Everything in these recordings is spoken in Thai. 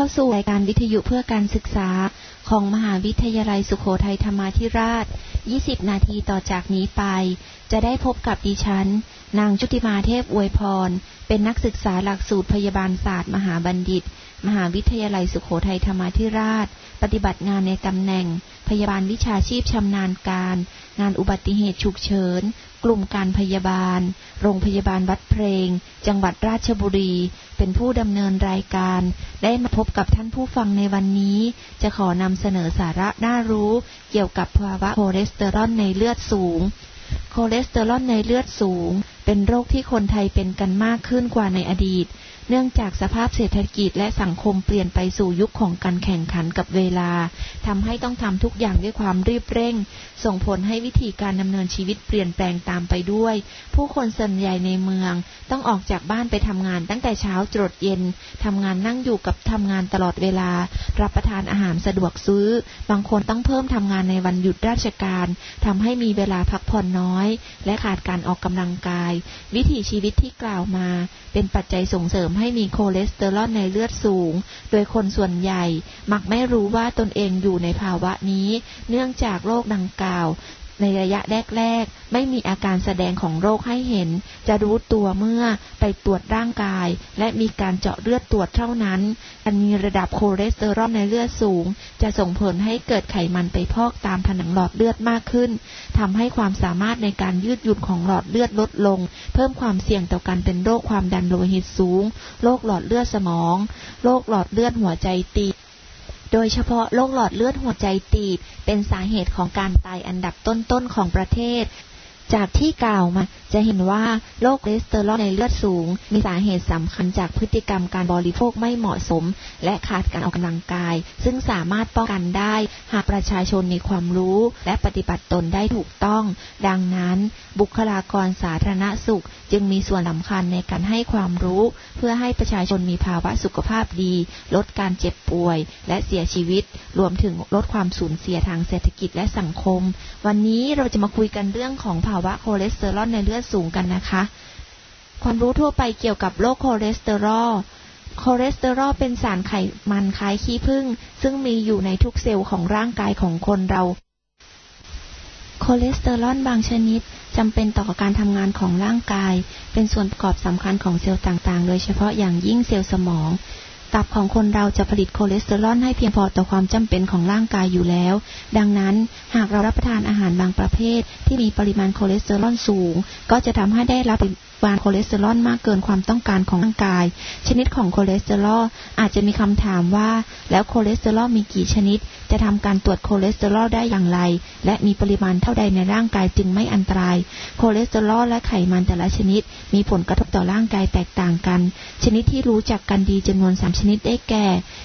เข้าสู่รายการวิทยุเพื่อการศึกษาของมหาวิทยาลัยสุโขทัยธรรมาธิราช20 นาทีต่อจากนี้ไปจะได้พบกับดิฉันนางชุติมาเทพอวยพรเป็นนักศึกษาหลักสูตรพยาบาลศาสตร์มหาบัณฑิตมหาวิทยาลัยสุโขทัยธรรมาธิราชปฏิบัติงานในตำแหน่งพยาบาลวิชาชีพชำนาญการงานอุบัติเหตุฉุกเฉินกลุ่มการพยาบาลโรงพยาบาลวัดเพลงจังหวัดราชบุรีเป็นผู้ดำเนินรายการได้มาพบกับท่านผู้ฟังในวันนี้จะขอนำเสนอสาระน่ารู้เกี่ยวกับภาวะคอเลสเตอรอลในเลือดสูงคอเลสเตอรอลในเลือดสูงเป็นโรคที่คนไทยเป็นกันมากขึ้นกว่าในอดีตเนื่องจากสภาพเศรษฐกิจและสังคมเปลี่ยนไปสู่ยุคของการแข่งขันกับเวลาทำให้ต้องทำทุกอย่างด้วยความรีบเร่งส่งผลให้วิธีการดำเนินชีวิตเปลี่ยนแปลงตามไปด้วยผู้คนส่วนใหญ่ในเมืองต้องออกจากบ้านไปทำงานตั้งแต่เช้าจรดเย็นทำงานนั่งอยู่กับทำงานตลอดเวลารับประทานอาหารสะดวกซื้อบางคนต้องเพิ่มทำงานในวันหยุดราชการทำให้มีเวลาพักผ่อนน้อยและขาดการออกกำลังกายวิถีชีวิตที่กล่าวมาเป็นปัจจัยส่งเสริมให้มีคอเลสเตอรอลในเลือดสูงโดยคนส่วนใหญ่มักไม่รู้ว่าตนเองอยู่ในภาวะนี้เนื่องจากโรคดังกล่าวในระยะแรกๆไม่มีอาการแสดงของโรคให้เห็นจะรู้ตัวเมื่อไปตรวจร่างกายและมีการเจาะเลือดตรวจเท่านั้นการมีระดับคอเลสเตอรอลในเลือดสูงจะส่งผลให้เกิดไขมันไปพอกตามผนังหลอดเลือดมากขึ้นทำให้ความสามารถในการยืดหยุ่นของหลอดเลือดลดลงเพิ่มความเสี่ยงต่อการเป็นโรคความดันโลหิตสูงโรคหลอดเลือดสมองโรคหลอดเลือดหัวใจตีบโดยเฉพาะโรคหลอดเลือดหัวใจตีบเป็นสาเหตุของการตายอันดับต้นๆของประเทศจากที่กล่าวมาจะเห็นว่าโรคคอเลสเตอรอลในเลือดสูงมีสาเหตุสำคัญจากพฤติกรรมการบริโภคไม่เหมาะสมและขาดการออกกำลังกายซึ่งสามารถป้องกันได้หากประชาชนมีความรู้และปฏิบัติตนได้ถูกต้องดังนั้นบุคลากรสาธารณสุขจึงมีส่วนสำคัญในการให้ความรู้เพื่อให้ประชาชนมีภาวะสุขภาพดีลดการเจ็บป่วยและเสียชีวิตรวมถึงลดความสูญเสียทางเศรษฐกิจและสังคมวันนี้เราจะมาคุยกันเรื่องของภาวะคอเลสเตอรอลในเลือดสูงกันนะคะความรู้ทั่วไปเกี่ยวกับโรคคอเลสเตอรอลคอเลสเตอรอลเป็นสารไขมันคล้ายขี้ผึ้งซึ่งมีอยู่ในทุกเซลล์ของร่างกายของคนเราคอเลสเตอรอลบางชนิดจำเป็นต่อการทำงานของร่างกายเป็นส่วนประกอบสำคัญของเซลล์ต่างๆโดยเฉพาะอย่างยิ่งเซลล์สมองตับของคนเราจะผลิตคอเลสเตอรอลให้เพียงพอต่อความจำเป็นของร่างกายอยู่แล้วดังนั้นหากเรารับประทานอาหารบางประเภทที่มีปริมาณคอเลสเตอรอลสูงก็จะทำให้ได้รับปริมาณคอเลสเตอรอลมากเกินความต้องการของร่างกายชนิดของคอเลสเตอรอลอาจจะมีคำถามว่าแล้วคอเลสเตอรอลมีกี่ชนิดจะทำการตรวจคอเลสเตอรอลได้อย่างไรและมีปริมาณเท่าใดในร่างกายจึงไม่อันตรายคอเลสเตอรอลและไขมันแต่ละชนิดมีผลกระทบต่อร่างกายแตกต่างกันชนิดที่รู้จักกันดีจำนวน3ชนิดได้แก่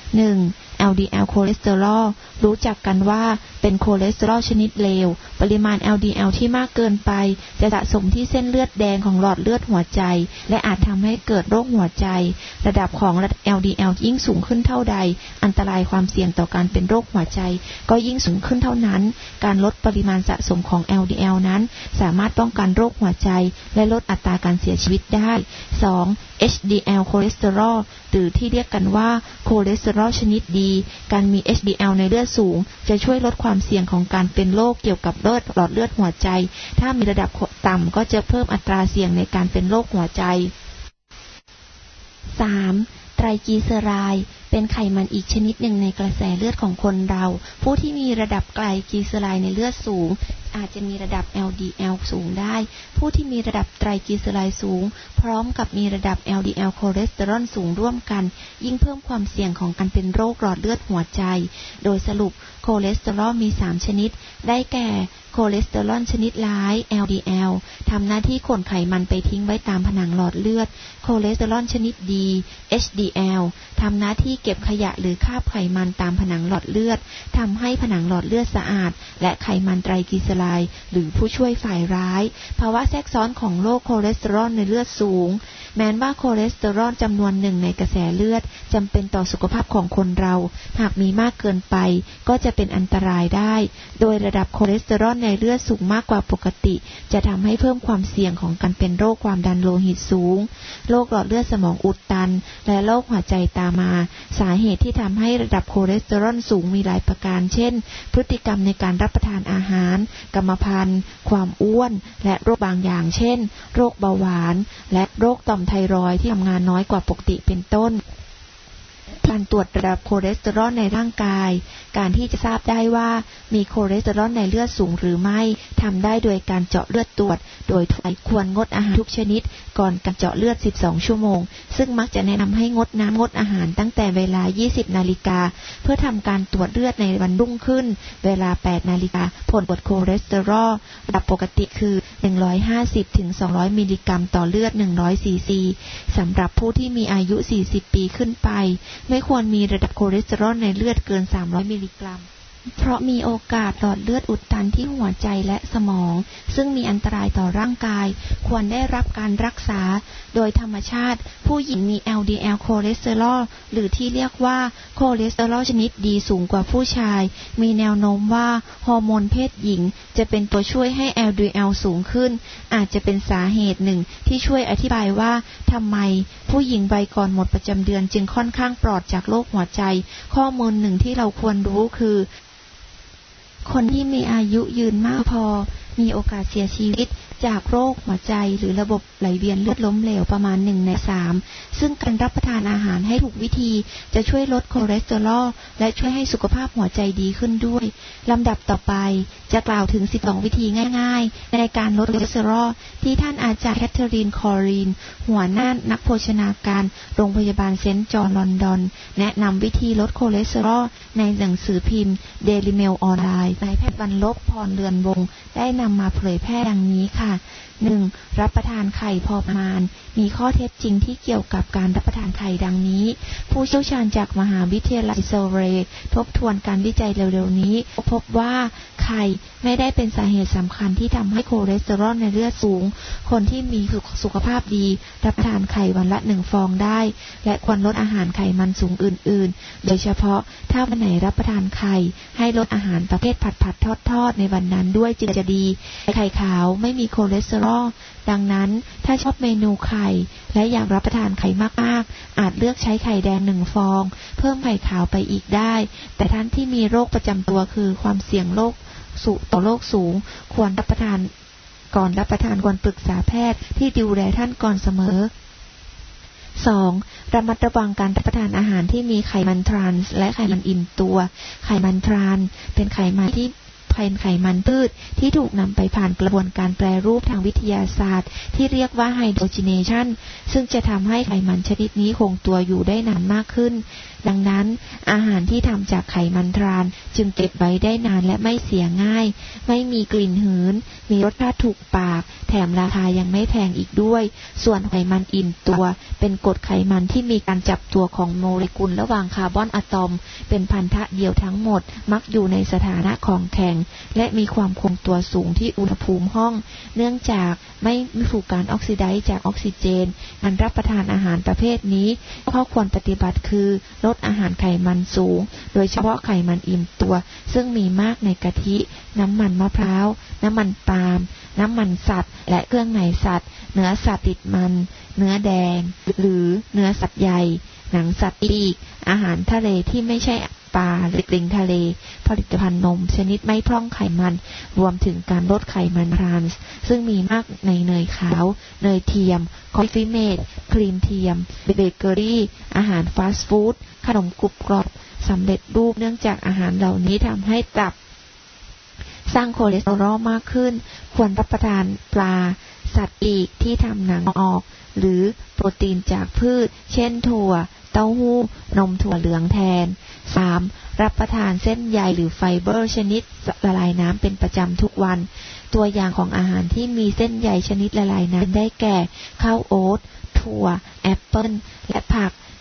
1. LDL คอเลสเตอรอลรู้จักกันว่าเป็นคอเลสเตอรอลชนิดเลวปริมาณ LDL ที่มากเกินไปจะสะสมที่เส้นเลือดแดงของหลอดเลือดหัวใจและอาจทำให้เกิดโรคหัวใจระดับของ LDL ยิ่งสูงขึ้นเท่าใดอันตรายความเสี่ยงต่อการเป็นโรคหัวใจก็ยิ่งสูงขึ้นเท่านั้นการลดปริมาณสะสมของ LDL นั้นสามารถป้องกันโรคหัวใจและลดอัตราการเสียชีวิตได้ 2. HDL คอเลสเตอรอลหรือที่เรียกกันว่าคอเลสเตอรอลชนิดดีการมี HDL ในเลือดสูงจะช่วยลดความเสี่ยงของการเป็นโรคเกี่ยวกับหลอดเลือดหัวใจถ้ามีระดับต่ำก็จะเพิ่มอัตราเสี่ยงในการเป็นโรคหัวใจ 3. ไตรกลีเซอไรด์เป็นไขมันอีกชนิดหนึ่งในกระแสเลือดของคนเราผู้ที่มีระดับไตรกลีเซอไรด์ในเลือดสูงอาจจะมีระดับ LDL สูงได้ผู้ที่มีระดับไตรกลีเซอไรด์สูงพร้อมกับมีระดับ LDL คอเลสเตอรอลสูงร่วมกันยิ่งเพิ่มความเสี่ยงของการเป็นโรคหลอดเลือดหัวใจโดยสรุปคอเลสเตอรอลมี3ชนิดได้แก่คอเลสเตอรอลชนิดร้าย LDL ทำหน้าที่ขนไขมันไปทิ้งไว้ตามผนังหลอดเลือดคอเลสเตอรอลชนิดดี HDL ทำหน้าที่เก็บขยะหรือคราบไขมันตามผนังหลอดเลือดทำให้ผนังหลอดเลือดสะอาดและไขมันไตรกลีเซอรายหรือผู้ช่วยฝ่ายร้ายภาวะแทรกซ้อนของโรคคอเลสเตอรอลในเลือดสูงแม้ว่าคอเลสเตอรอลจำนวนหนึ่งในกระแสเลือดจำเป็นต่อสุขภาพของคนเราหากมีมากเกินไปก็จะเป็นอันตรายได้โดยระดับคอเลสเตอรอลในเลือดสูงมากกว่าปกติจะทำให้เพิ่มความเสี่ยงของการเป็นโรคความดันโลหิตสูงโรคหลอดเลือดสมองอุดตันและโรคหัวใจตามมาสาเหตุที่ทำให้ระดับคอเลสเตอรอลสูงมีหลายประการเช่นพฤติกรรมในการรับประทานอาหารกรรมพันธุ์ความอ้วนและโรคบางอย่างเช่นโรคเบาหวานและโรคต่อมไทรอยด์ที่ทำงานน้อยกว่าปกติเป็นต้นการตรวจระดับคอเลสเตอรอลในร่างกายการที่จะทราบได้ว่ามีคอเลสเตอรอลในเลือดสูงหรือไม่ทำได้โดยการเจาะเลือดตรวจโดยควรงดอาหารทุกชนิดก่อนการเจาะเลือด12ชั่วโมงซึ่งมักจะแนะนำให้งดน้ำงดอาหารตั้งแต่เวลา 20 นาฬิกาเพื่อทำการตรวจเลือดในวันรุ่งขึ้นเวลา 8 นาฬิกาผลตรวจคอเลสเตอรอลระดับปกติคือ150 ถึง 200 มิลลิกรัมต่อเลือด100 ซีซีสำหรับผู้ที่มีอายุ 40 ปีขึ้นไปไม่ควรมีระดับคอเลสเตอรอลในเลือดเกิน 300 มิลลิกรัมเพราะมีโอกาสหลอดเลือดอุดตันที่หัวใจและสมองซึ่งมีอันตรายต่อร่างกายควรได้รับการรักษาโดยธรรมชาติผู้หญิงมี LDL คอเลสเตอรอลหรือที่เรียกว่าคอเลสเตอรอลชนิดดีสูงกว่าผู้ชายมีแนวโน้มว่าฮอร์โมนเพศหญิงจะเป็นตัวช่วยให้ LDL สูงขึ้นอาจจะเป็นสาเหตุหนึ่งที่ช่วยอธิบายว่าทำไมผู้หญิงวัยก่อนหมดประจำเดือนจึงค่อนข้างปลอดจากโรคหัวใจข้อมูลหนึ่งที่เราควรรู้คือคนที่มีอายุยืนมากพอมีโอกาสเสียชีวิตจากโรคหัวใจหรือระบบไหลเวียนเลือดล้มเหลวประมาณ1 ใน 3ซึ่งการรับประทานอาหารให้ถูกวิธีจะช่วยลดคอเลสเตอรอลและช่วยให้สุขภาพหัวใจดีขึ้นด้วยลำดับต่อไปจะกล่าวถึง12วิธีง่ายๆในการลดคอเลสเตอรอลที่ท่านอาจารย์แคทเธอรีนคอรีนหัวหน้านักโภชนาการโรงพยาบาลเซนต์จอห์นลอนดอนแนะนำวิธีลดคอเลสเตอรอลในหนังสือพิมพ์เดลิเมลออนไลน์นายแพทย์วรรณลบพรเรือนวงศ์ได้นำมาเผยแพร่ดังนี้ค่ะ 1. รับประทานไข่พอประมาณมีข้อเท็จจริงที่เกี่ยวกับการรับประทานไข่ดังนี้ผู้เชี่ยวชาญจากมหาวิทยาลัยโซเรทบทวนการวิจัยเร็วๆนี้พบว่าไข่ไม่ได้เป็นสาเหตุสำคัญที่ทำให้คอเลสเตอรอลในเลือดสูงคนที่มีสุขภาพดีรับประทานไข่วันละ1 ฟองได้และควรลดอาหารไขมันสูงอื่นๆโดยเฉพาะถ้าวันไหนรับประทานไข่ให้ลดอาหารประเภทผัดๆทอดๆในวันนั้นด้วยจึงจะดีไข่ขาวไม่มีคอเลสเตอรอลดังนั้นถ้าชอบเมนูไข่และอยากรับประทานไข่มากๆอาจเลือกใช้ไข่แดง1 ฟองเพิ่มไข่ขาวไปอีกได้แต่ท่านที่มีโรคประจำตัวคือความเสี่ยงต่อโรคสูงควรรับประทานก่อนรับประทานควรปรึกษาแพทย์ที่ดูแลท่านก่อนเสมอ 2. ระมัดระวังการรับประทานอาหารที่มีไขมันทรานส์และไขมันอิ่มตัวไขมันทรานส์เป็นไขมันพืชที่ถูกนำไปผ่านกระบวนการแปรรูปทางวิทยาศาสตร์ที่เรียกว่าไฮโดรเจเนชันซึ่งจะทำให้ไขมันชนิดนี้คงตัวอยู่ได้นานมากขึ้นดังนั้นอาหารที่ทำจากไขมันทรานจึงเก็บไว้ได้นานและไม่เสียง่ายไม่มีกลิ่นหืนมีรสชาติถูกปากแถมราคายังไม่แพงอีกด้วยส่วนไขมันอิ่มตัวเป็นกรดไขมันที่มีการจับตัวของโมเลกุลระหว่างคาร์บอนอะตอมเป็นพันธะเดียวทั้งหมดมักอยู่ในสถานะของแข็งและมีความคงตัวสูงที่อุณหภูมิห้องเนื่องจากไม่ถูกการออกซิไดซ์จากออกซิเจนการรับประทานอาหารประเภทนี้ข้อควรปฏิบัติคือลดอาหารไขมันสูงโดยเฉพาะไขมันอิ่มตัวซึ่งมีมากในกะทิน้ำมันมะพร้าวน้ำมันปาล์มน้ำมันสัตว์และเครื่องในสัตว์เนื้อสัตว์ติดมันเนื้อแดงหรือเนื้อสัตว์ใหญ่หนังสัตว์ปีกอาหารทะเลที่ไม่ใช่ปลาหรือปลิงทะเลผลิตภัณฑ์นมชนิดไม่พร่องไขมันรวมถึงการลดไขมันทรานส์ซึ่งมีมากในเนยขาวเนยเทียมคอฟฟี่เมดครีมเทียมเบเกอรี่อาหารฟาสต์ฟู้ดขนมกรุบกรอบสำเร็จรูปเนื่องจากอาหารเหล่านี้ทำให้ตับสร้างคอเลสเตอรอลมากขึ้นควรรับประทานปลาสัตว์ปีกที่ทำหนังออกหรือโปรตีนจากพืชเช่นถั่วเต้าหู้นมถั่วเหลืองแทน 3. รับประทานเส้นใยหรือไฟเบอร์ชนิดละลายน้ำเป็นประจำทุกวันตัวอย่างของอาหารที่มีเส้นใยชนิดละลายน้ำได้แก่ข้าวโอ๊ตถั่วแอปเปิ้ลและผัก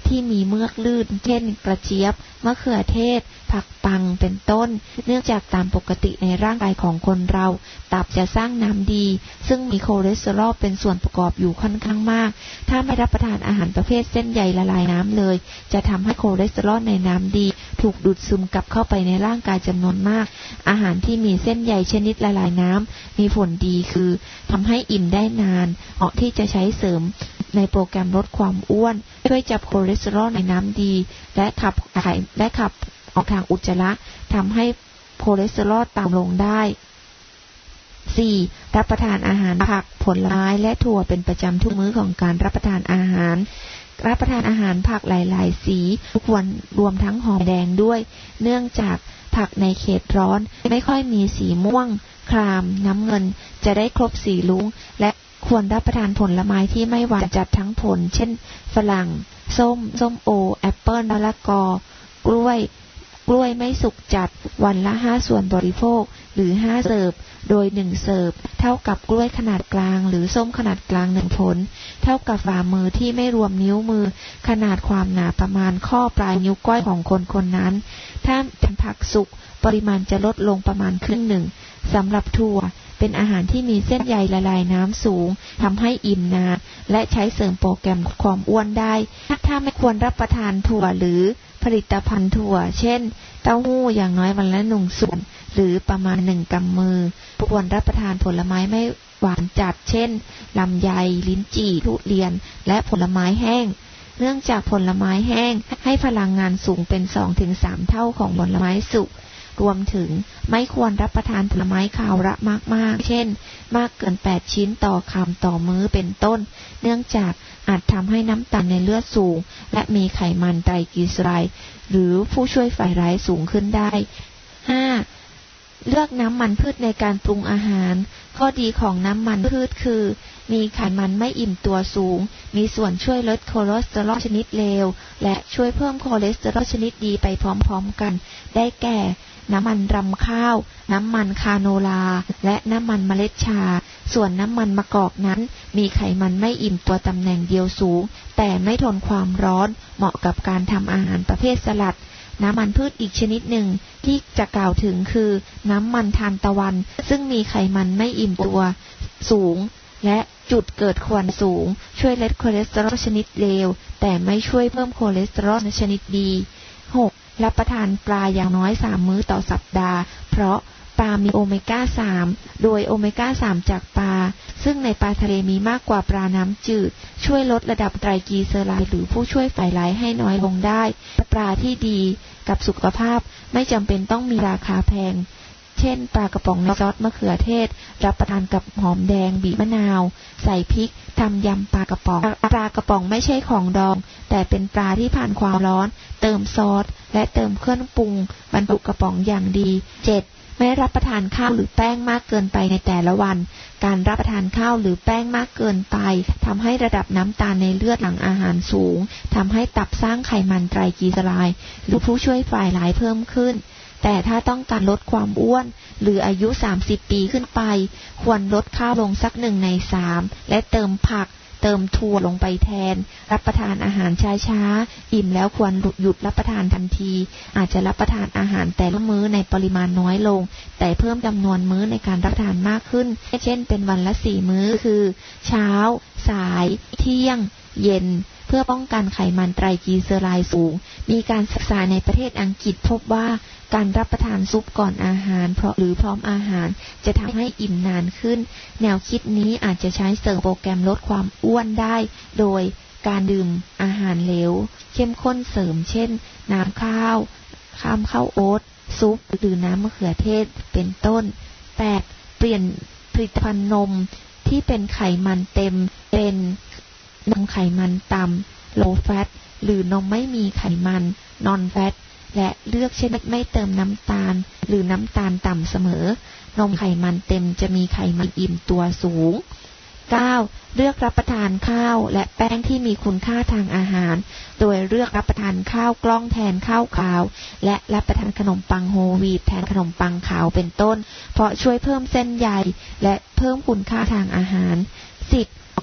ที่มีเมือกลื่นเช่นกระเจี๊ยบมะเขือเทศผักปังเป็นต้นเนื่องจากตามปกติในร่างกายของคนเราตับจะสร้างน้ำดีซึ่งมีคอเลสเตอรอลเป็นส่วนประกอบอยู่ค่อนข้างมากถ้าไม่รับประทานอาหารประเภทเส้นใยละลายน้ำเลยจะทำให้คอเลสเตอรอลในน้ำดีถูกดูดซึมกลับเข้าไปในร่างกายจำนวนมากอาหารที่มีเส้นใยชนิดละลายน้ำมีผลดีคือทำให้อิ่มได้นานเหมาะที่จะใช้เสริมในโปรแกรมลดความอ้วนช่วยจับคอเลสเตอรอลในน้ำดีและขับออกทางอุจจาระทำให้คอเลสเตอรอลต่ำลงได้ 4. รับประทานอาหารผักผลไม้และถั่วเป็นประจำทุกมื้อของการรับประทานอาหารรับประทานอาหารผักหลายๆสีควรรวมทั้งหอมแดงด้วยเนื่องจากผักในเขตร้อนไม่ค่อยมีสีม่วงครามน้ำเงินจะได้ครบสีลุ้งและควรรับประทานผลไม้ที่ไม่หวานจัดทั้งผลเช่นฝรั่งส้มโอแอปเปิ้ลมะละกอกล้วยไม่สุกจัดวันละ5ส่วนบริโภคหรือ5เสิร์ฟโดย1เสิร์ฟเท่ากับกล้วยขนาดกลางหรือส้มขนาดกลาง1ผลเท่ากับฝ่ามือที่ไม่รวมนิ้วมือขนาดความหนาประมาณข้อปลายนิ้วก้อยของคนนั้นถ้าเป็นผักสุกปริมาณจะลดลงประมาณครึ่งหนึ่งสำหรับถั่วเป็นอาหารที่มีเส้นใยละลายน้ำสูงทำให้อิ่มนานและใช้เสริมโปรแกรมความอ้วนได้ถ้าไม่ควรรับประทานถั่วหรือผลิตภัณฑ์ถั่วเช่นเต้าหู้อย่างน้อยวันละ1ส่วนหรือประมาณ1กำมือควรรับประทานผลไม้ไม่หวานจัดเช่นลำไยลิ้นจี่ทุเรียนและผลไม้แห้งเนื่องจากผลไม้แห้งให้พลังงานสูงเป็น 2-3 เท่าของผลไม้สุกรวมถึงไม่ควรรับประทานผลไม้คาวระมากๆเช่นมากเกิน8ชิ้นต่อคำต่อมื้อเป็นต้นเนื่องจากอาจทำให้น้ำตาลในเลือดสูงและมีไขมันไตรกลีเซอไรด์หรือผู้ช่วยฝ่ายร้ายสูงขึ้นได้ 5. เลือกน้ำมันพืชในการปรุงอาหารข้อดีของน้ำมันพืชคือมีไขมันไม่อิ่มตัวสูงมีส่วนช่วยลดคอเลสเตอรอลชนิดเลวและช่วยเพิ่มคอเลสเตอรอลชนิดดีไปพร้อมๆกันได้แก่น้ำมันรำข้าวน้ำมันคาโนลาและน้ำมันเมล็ดชาส่วนน้ำมันมะกอกนั้นมีไขมันไม่อิ่มตัวตำแหน่งเดียวสูงแต่ไม่ทนความร้อนเหมาะกับการทำอาหารประเภทสลัดน้ำมันพืชอีกชนิดหนึ่งที่จะกล่าวถึงคือน้ำมันทานตะวันซึ่งมีไขมันไม่อิ่มตัวสูงและจุดเกิดควันสูงช่วยลดคอเลสเตอรอลชนิดเลวแต่ไม่ช่วยเพิ่มคอเลสเตอรอลชนิดดี 6. รับประทานปลาอย่างน้อย3มื้อต่อสัปดาห์เพราะปลามีโอเมก้า3โดยโอเมก้า3จากปลาซึ่งในปลาทะเลมีมากกว่าปลาน้ำจืดช่วยลดระดับไตรกลีเซอไรด์หรือผู้ช่วยฝ่ายร้ายให้น้อยลงได้ปลาที่ดีกับสุขภาพไม่จำเป็นต้องมีราคาแพงเช่นปลากระป๋องในซอสมะเขือเทศรับประทานกับหอมแดงบีบมะนาวใส่พริกทำยำปลากระป๋องไม่ใช่ของดองแต่เป็นปลาที่ผ่านความร้อนเติมซอสและเติมเครื่องปรุงบรรจุกระป๋องอย่างดี 7. ไม่รับประทานข้าวหรือแป้งมากเกินไปในแต่ละวันการรับประทานข้าวหรือแป้งมากเกินไปทำให้ระดับน้ำตาลในเลือดหลังอาหารสูงทำให้ตับสร้างไขมันไตรกลีเซอไรด์หรือผู้ช่วยฝ่ายร้ายเพิ่มขึ้นแต่ถ้าต้องการลดความอ้วนหรืออายุ30ปีขึ้นไปควรลดข้าวลงสัก1/3และเติมผักเติมถั่วลงไปแทนรับประทานอาหารช้าๆอิ่มแล้วควรหยุดรับประทานทันทีอาจจะรับประทานอาหารแต่ละมื้อในปริมาณน้อยลงแต่เพิ่มจำนวนมื้อในการรับประทานมากขึ้นเช่นเป็นวันละ4มื้อคือเช้าสายเที่ยงเย็นเพื่อป้องกันไขมันไตรกลีเซอไรด์สูงมีการศึกษาในประเทศอังกฤษพบว่าการรับประทานซุปก่อนอาหารหรือพร้อมอาหารจะทำให้อิ่มนานขึ้นแนวคิดนี้อาจจะใช้เสริมโปรแกรมลดความอ้วนได้โดยการดื่มอาหารเหลวเข้มข้นเสริมเช่นน้ำข้าวโอ๊ตซุปหรือน้ำมะเขือเทศเป็นต้น 8. เปลี่ยนผลิตภัณฑ์นมที่เป็นไขมันเต็มเป็นนมไขมันต่ำ low fat หรือนมไม่มีไขมัน non fat และเลือกชนิดไม่เติมน้ำตาลหรือน้ำตาลต่ำเสมอนมไขมันเต็มจะมีไขมันอิ่มตัวสูง 9. เลือกรับประทานข้าวและแป้งที่มีคุณค่าทางอาหารโดยเลือกรับประทานข้าวกล้องแทนข้าวขาวและรับประทานขนมปังโฮลวีตแทนขนมปังขาวเป็นต้นเพราะช่วยเพิ่มเส้นใยและเพิ่มคุณค่าทางอาหาร 10. ออก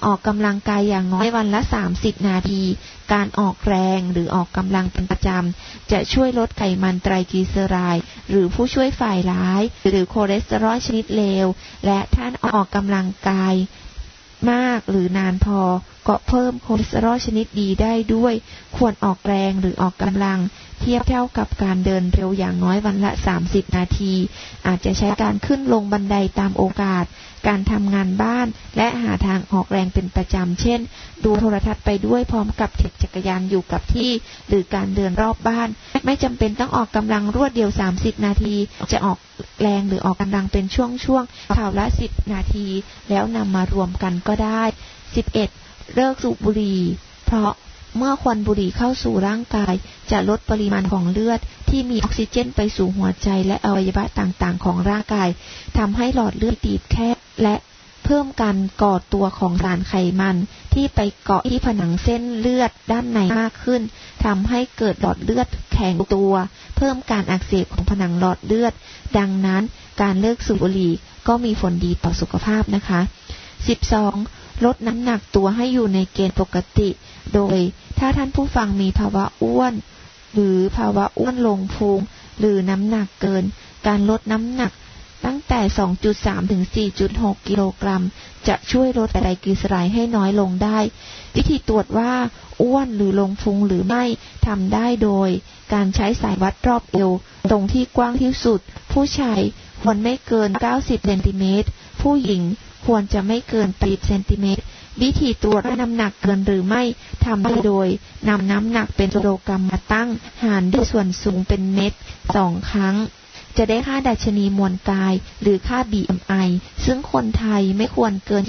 ออกกำลังกายอย่างน้อยวันละ30นาทีการออกแรงหรือออกกำลังเป็นประจำจะช่วยลดไขมันไตรกลีเซอไรด์หรือผู้ช่วยฝ่ายร้ายหรือคอเลสเตอรอลชนิดเลวและท่านออกกำลังกายมากหรือนานพอก็เพิ่มคอเลสเตอรอลชนิดดีได้ด้วยควรออกแรงหรือออกกำลังเทียบเท่ากับการเดินเร็วอย่างน้อยวันละ30นาทีอาจจะใช้การขึ้นลงบันไดตามโอกาสการทำงานบ้านและหาทางออกแรงเป็นประจำเช่นดูโทรทัศน์ไปด้วยพร้อมกับถีบจักรยานอยู่กับที่หรือการเดินรอบบ้านไม่จำเป็นต้องออกกำลังรวดเดียว30นาทีจะออกแรงหรือออกกำลังเป็นช่วงๆคราวละ10นาทีแล้วนำมารวมกันก็ได้11เลิกสูบบุหรี่เพราะเมื่อควันบุหรี่เข้าสู่ร่างกายจะลดปริมาณของเลือดที่มีออกซิเจนไปสู่หัวใจและอวัยวะต่างๆของร่างกายทำให้หลอดเลือดตีบแคบและเพิ่มการก่อตัวของสารไขมันที่ไปเกาะที่ผนังเส้นเลือดด้านในมากขึ้นทำให้เกิดหลอดเลือดแข็งตัวเพิ่มการอักเสบของผนังหลอดเลือดดังนั้นการเลิกสูบบุหรี่ก็มีผลดีต่อสุขภาพนะคะ12ลดน้ำหนักตัวให้อยู่ในเกณฑ์ปกติโดยถ้าท่านผู้ฟังมีภาวะอ้วนหรือภาวะอ้วนลงพุงหรือน้ำหนักเกินการลดน้ำหนักตั้งแต่ 2.3 ถึง 4.6 กิโลกรัมจะช่วยลดไตรกลีเซอไรด์ให้น้อยลงได้วิธีตรวจว่าอ้วนหรือลงพุงหรือไม่ทำได้โดยการใช้สายวัดรอบเอวตรงที่กว้างที่สุดผู้ชายควรไม่เกิน90เซนติเมตรผู้หญิงควรจะไม่เกิน80เซนติเมตรวิธีตรวจว่าน้ำหนักเกินหรือไม่ทำได้โดยนำน้ำหนักเป็นกิโลกรัมมาตั้งหารด้วยส่วนสูงเป็นเม็ด2ครั้งจะได้ค่าดัชนีมวลกายหรือค่า BMI ซึ่งคนไทยไม่ควรเกิน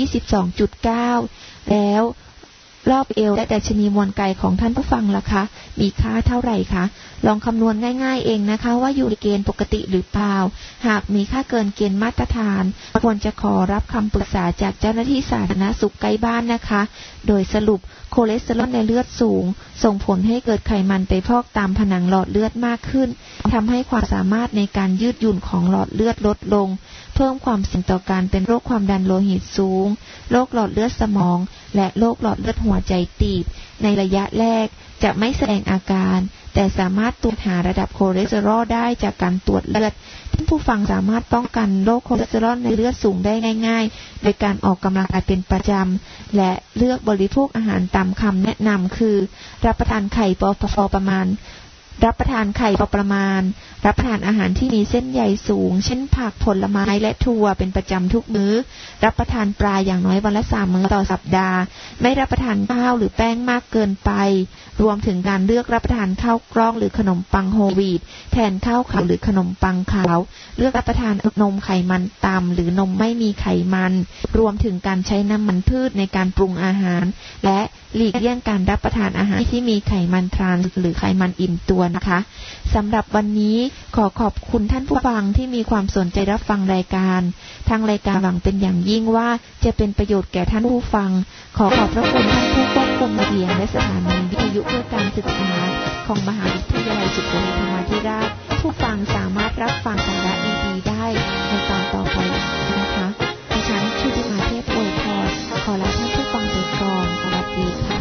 22.9 แล้วรอบเอวและดัชนีมวลกายของท่านผู้ฟังล่ะคะมีค่าเท่าไหร่คะลองคำนวณง่ายๆเองนะคะว่าอยู่ในเกณฑ์ปกติหรือเปล่าหากมีค่าเกินเกณฑ์มาตรฐานควรจะขอรับคำปรึกษาจากเจ้าหน้าที่สาธารณสุขใกล้บ้านนะคะโดยสรุปคอเลสเตอรอลในเลือดสูงส่งผลให้เกิดไขมันไปพอกตามผนังหลอดเลือดมากขึ้นทำให้ความสามารถในการยืดหยุ่นของหลอดเลือดลดลงเพิ่มความเสี่ยงต่อการเป็นโรคความดันโลหิตสูงโรคหลอดเลือดสมองและโรคหลอดเลือดหัวใจตีบในระยะแรกจะไม่แสดงอาการแต่สามารถตรวจหาระดับคอเลสเตอรอลได้จากการตรวจเลือดท่านผู้ฟังสามารถป้องกันโรคคอเลสเตอรอลในเลือดสูงได้ง่ายๆโดยการออกกำลังกายเป็นประจำและเลือกบริโภคอาหารตามคำแนะนำคือรับประทานไข่ประมาณรับประทานอาหารที่มีเส้นใยสูงเช่นผักผลไม้และถั่วเป็นประจำทุกมื้อรับประทานปลาอย่างน้อยวันละ3 มื้อต่อสัปดาห์ไม่รับประทานข้าวหรือแป้งมากเกินไปรวมถึงการเลือกรับประทานข้าวกล้องหรือขนมปังโฮลวีตแทนข้าวขาวหรือขนมปังขาวเลือกรับประทานนมไขมันต่ำหรือนมไม่มีไขมันรวมถึงการใช้น้ำมันพืชในการปรุงอาหารและหลีกเลี่ยงการรับประทานอาหารที่มีไขมันทรานส์หรือไขมันอิ่มตัวนะคะสำหรับวันนี้ขอบคุณท่านผู้ฟังที่มีความสนใจรับฟังรายการทางรายการหวังเป็นอย่างยิ่งว่าจะเป็นประโยชน์แก่ท่านผู้ฟังขอบพระคุณท่านผู้ควบคุมเสียงและสถานีวิทยุเพื่อการศึกษาของมหาวิทยาลัยสุโขทัยธรรมาธิราชผู้ฟังสามารถรับฟังสาระดีๆได้ในตอนต่อไปนะคะดิฉันชุติมาเทพอวยพรขอลาท่านผู้ฟังไปก่อนสวัสดีค่ะ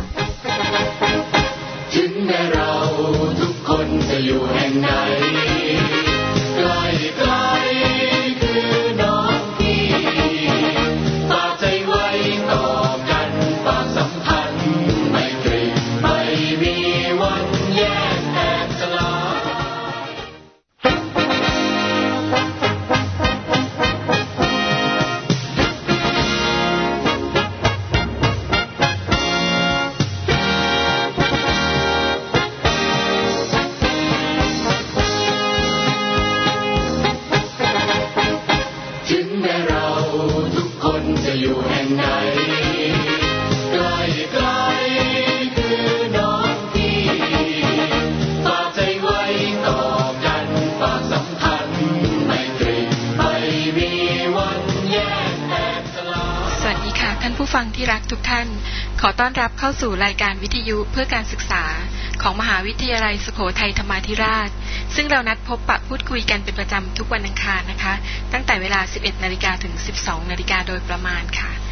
ถึงแม้เราทุกคนจะอยู่แห่งไหนใกล้ๆคือน้องพี่ฝากใจไว้ต่อกันฝากสัมพันธ์ไมตรีไม่มีวันแยกแตกสลายอยู่แห่งไหนใกล้ๆคือน้องพี่ฝากใจไว้ต่อกันฝากสัมพันธ์ไมตรีไม่มีวันแยกแตกสลายสวัสดีค่ะท่านผู้ฟังที่รักทุกท่านขอต้อนรับเข้าสู่รายการวิทยุเพื่อการศึกษาของมหาวิทยาลัยสุโขทัยธรรมาธิราชซึ่งเรานัดพบปะพูดคุยกันเป็นประจำทุกวันอังคารนะคะตั้งแต่เวลา 11:00 น. ถึง 12:00 น. โดยประมาณค่ะ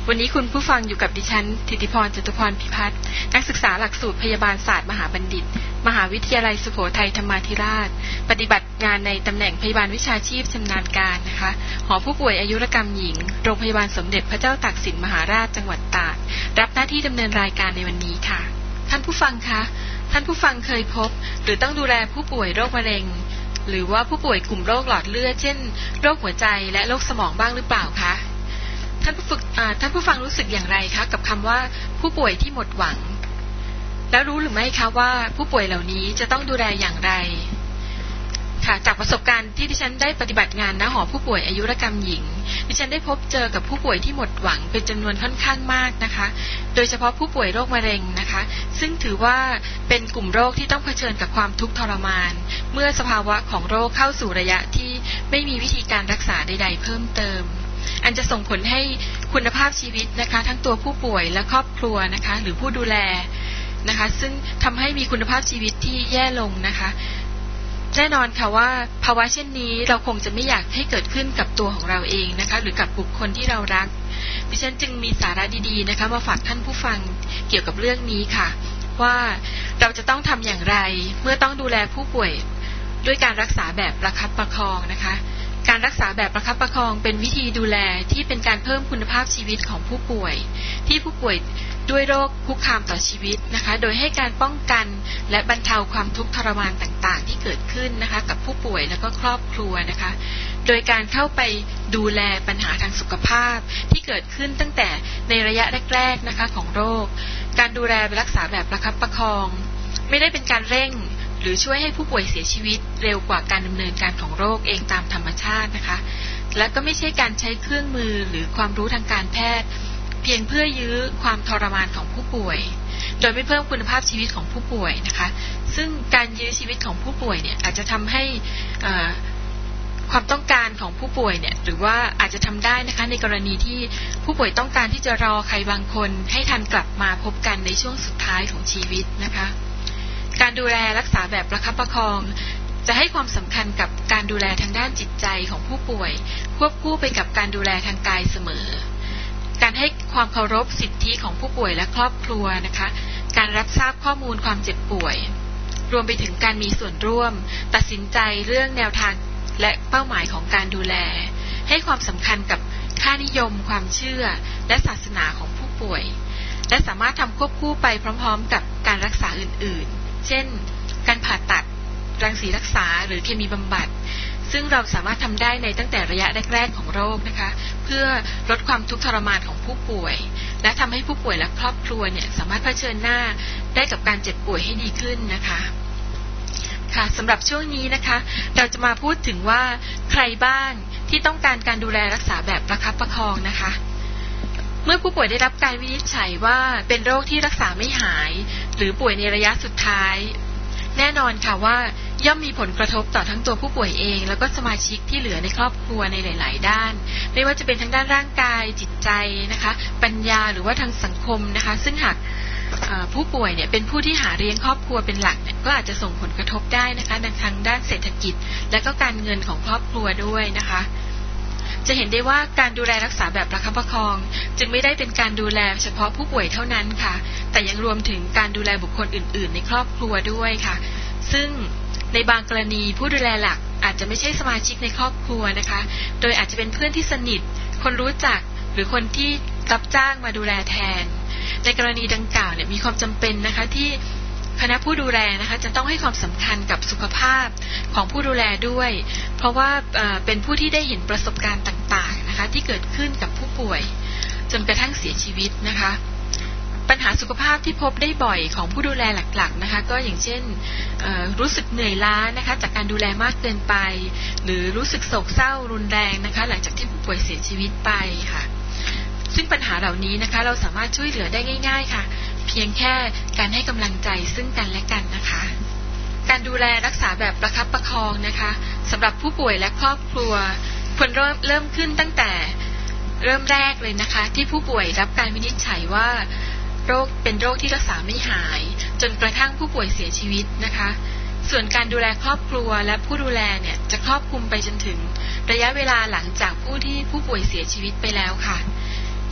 วันนี้คุณผู้ฟังอยู่กับดิฉันธิติพรจตุพรพิพัฒน์นักศึกษาหลักสูตรพยาบาลศาสตร์มหาบัณฑิตมหาวิทยาลัยสุโขทัยธรรมาธิราชปฏิบัติงานในตำแหน่งพยาบาลวิชาชีพชำนาญการนะคะหอผู้ป่วยอายุรกรรมหญิงโรงพยาบาลสมเด็จพระเจ้าตากสินมหาราชจังหวัดตราดรับหน้าที่ดำเนินรายการในวันนี้ค่ะท่านผู้ฟังคะท่านผู้ฟังเคยพบหรือต้องดูแลผู้ป่วยโรคมะเร็งหรือว่าผู้ป่วยกลุ่มโรคหลอดเลือดเช่นโรคหัวใจและโรคสมองบ้างหรือเปล่าคะท่านผู้ฟังรู้สึกอย่างไรคะกับคำว่าผู้ป่วยที่หมดหวังแล้วรู้หรือไม่คะว่าผู้ป่วยเหล่านี้จะต้องดูแลอย่างไรค่ะจากประสบการณ์ที่ดิฉันได้ปฏิบัติงานณหอผู้ป่วยอายุรกรรมหญิงดิฉันได้พบเจอกับผู้ป่วยที่หมดหวังเป็นจำนวนค่อนข้างมากนะคะโดยเฉพาะผู้ป่วยโรคมะเร็งนะคะซึ่งถือว่าเป็นกลุ่มโรคที่ต้องเผชิญกับความทุกข์ทรมานเมื่อสภาวะของโรคเข้าสู่ระยะที่ไม่มีวิธีการรักษาใดๆเพิ่มเติมอันจะส่งผลให้คุณภาพชีวิตนะคะทั้งตัวผู้ป่วยและครอบครัวนะคะหรือผู้ดูแลนะคะซึ่งทำให้มีคุณภาพชีวิตที่แย่ลงนะคะแน่นอนค่ะว่าภาวะเช่นนี้เราคงจะไม่อยากให้เกิดขึ้นกับตัวของเราเองนะคะหรือกับบุคคลที่เรารักดิฉันจึงมีสาระดีๆนะคะมาฝากท่านผู้ฟังเกี่ยวกับเรื่องนี้ค่ะว่าเราจะต้องทำอย่างไรเมื่อต้องดูแลผู้ป่วยด้วยการรักษาแบบประคับประคองนะคะการรักษาแบบประคับประคองเป็นวิธีดูแลที่เป็นการเพิ่มคุณภาพชีวิตของผู้ป่วยที่ผู้ป่วยด้วยโรคคุกคามต่อชีวิตนะคะโดยให้การป้องกันและบรรเทาความทุกข์ทรมานต่างๆที่เกิดขึ้นนะคะกับผู้ป่วยและก็ครอบครัวนะคะโดยการเข้าไปดูแลปัญหาทางสุขภาพที่เกิดขึ้นตั้งแต่ในระยะแรกๆนะคะของโรคการดูแลรักษาแบบประคับประคองไม่ได้เป็นการเร่งหรือช่วยให้ผู้ป่วยเสียชีวิตเร็วกว่าการดำเนินการของโรคเองตามธรรมชาตินะคะและก็ไม่ใช่การใช้เครื่องมือหรือความรู้ทางการแพทย์เพียงเพื่อยื้อความทรมานของผู้ป่วยโดยไม่เพิ่มคุณภาพชีวิตของผู้ป่วยนะคะซึ่งการยื้อชีวิตของผู้ป่วยเนี่ยอาจจะทำให้ความต้องการของผู้ป่วยเนี่ยหรือว่าอาจจะทำได้นะคะในกรณีที่ผู้ป่วยต้องการที่จะรอใครบางคนให้ทันกลับมาพบกันในช่วงสุดท้ายของชีวิตนะคะการดูแลรักษาแบบประคับประคองจะให้ความสำคัญกับการดูแลทางด้านจิตใจของผู้ป่วยควบคู่ไปกับการดูแลทางกายเสมอการให้ความเคารพสิทธิของผู้ป่วยและครอบครัวนะคะการรับทราบข้อมูลความเจ็บป่วยรวมไปถึงการมีส่วนร่วมตัดสินใจเรื่องแนวทางและเป้าหมายของการดูแลให้ความสำคัญกับค่านิยมความเชื่อและศาสนาของผู้ป่วยและสามารถทำควบคู่ไปพร้อมๆกับการรักษาอื่นๆเช่นการผ่าตัดรังสีรักษาหรือเคมีบำบัดซึ่งเราสามารถทำได้ในตั้งแต่ระยะแรกๆของโรคนะคะเพื่อลดความทุกข์ทรมานของผู้ป่วยและทำให้ผู้ป่วยและครอบครัวเนี่ยสามารถเผชิญหน้าได้กับการเจ็บป่วยให้ดีขึ้นนะคะค่ะสำหรับช่วงนี้นะคะเราจะมาพูดถึงว่าใครบ้างที่ต้องการการดูแลรักษาแบบประคับประคองนะคะเมื่อผู้ป่วยได้รับการวินิจฉัยว่าเป็นโรคที่รักษาไม่หายหรือป่วยในระยะสุดท้ายแน่นอนค่ะว่าย่อมมีผลกระทบต่อทั้งตัวผู้ป่วยเองแล้วก็สมาชิกที่เหลือในครอบครัวในหลายๆด้านไม่ว่าจะเป็นทั้งด้านร่างกายจิตใจนะคะปัญญาหรือว่าทางสังคมนะคะซึ่งหากผู้ป่วยเนี่ยเป็นผู้ที่หาเลี้ยงครอบครัวเป็นหลักเนี่ยก็อาจจะส่งผลกระทบได้นะคะในทางด้านเศรษฐกิจและก็การเงินของครอบครัวด้วยนะคะจะเห็นได้ว่าการดูแลรักษาแบบประคับประคองจึงไม่ได้เป็นการดูแลเฉพาะผู้ป่วยเท่านั้นค่ะแต่ยังรวมถึงการดูแลบุคคลอื่นๆในครอบครัวด้วยค่ะซึ่งในบางกรณีผู้ดูแลหลักอาจจะไม่ใช่สมาชิกในครอบครัวนะคะโดยอาจจะเป็นเพื่อนที่สนิทคนรู้จักหรือคนที่รับจ้างมาดูแลแทนในกรณีดังกล่าวเนี่ยมีความจำเป็นนะคะที่คณะผู้ดูแลนะคะจะต้องให้ความสำคัญกับสุขภาพของผู้ดูแลด้วยเพราะว่าเป็นผู้ที่ได้เห็นประสบการณ์ต่างๆนะคะที่เกิดขึ้นกับผู้ป่วยจนกระทั่งเสียชีวิตนะคะปัญหาสุขภาพที่พบได้บ่อยของผู้ดูแลหลักๆนะคะก็อย่างเช่นรู้สึกเหนื่อยล้านะคะจากการดูแลมากเกินไปหรือรู้สึกโศกเศร้ารุนแรงนะคะหลังจากที่ผู้ป่วยเสียชีวิตไปค่ะซึ่งปัญหาเหล่านี้นะคะเราสามารถช่วยเหลือได้ง่ายๆค่ะเพียงแค่การให้กำลังใจซึ่งกันและกันนะคะการดูแลรักษาแบบประคับประคองนะคะสำหรับผู้ป่วยและครอบครัวควรเริ่มขึ้นตั้งแต่เริ่มแรกเลยนะคะที่ผู้ป่วยรับการวินิจฉัยว่าโรคเป็นโรคที่รักษาไม่หายจนกระทั่งผู้ป่วยเสียชีวิตนะคะส่วนการดูแลครอบครัวและผู้ดูแลเนี่ยจะครอบคลุมไปจนถึงระยะเวลาหลังจากผู้ป่วยเสียชีวิตไปแล้วค่ะท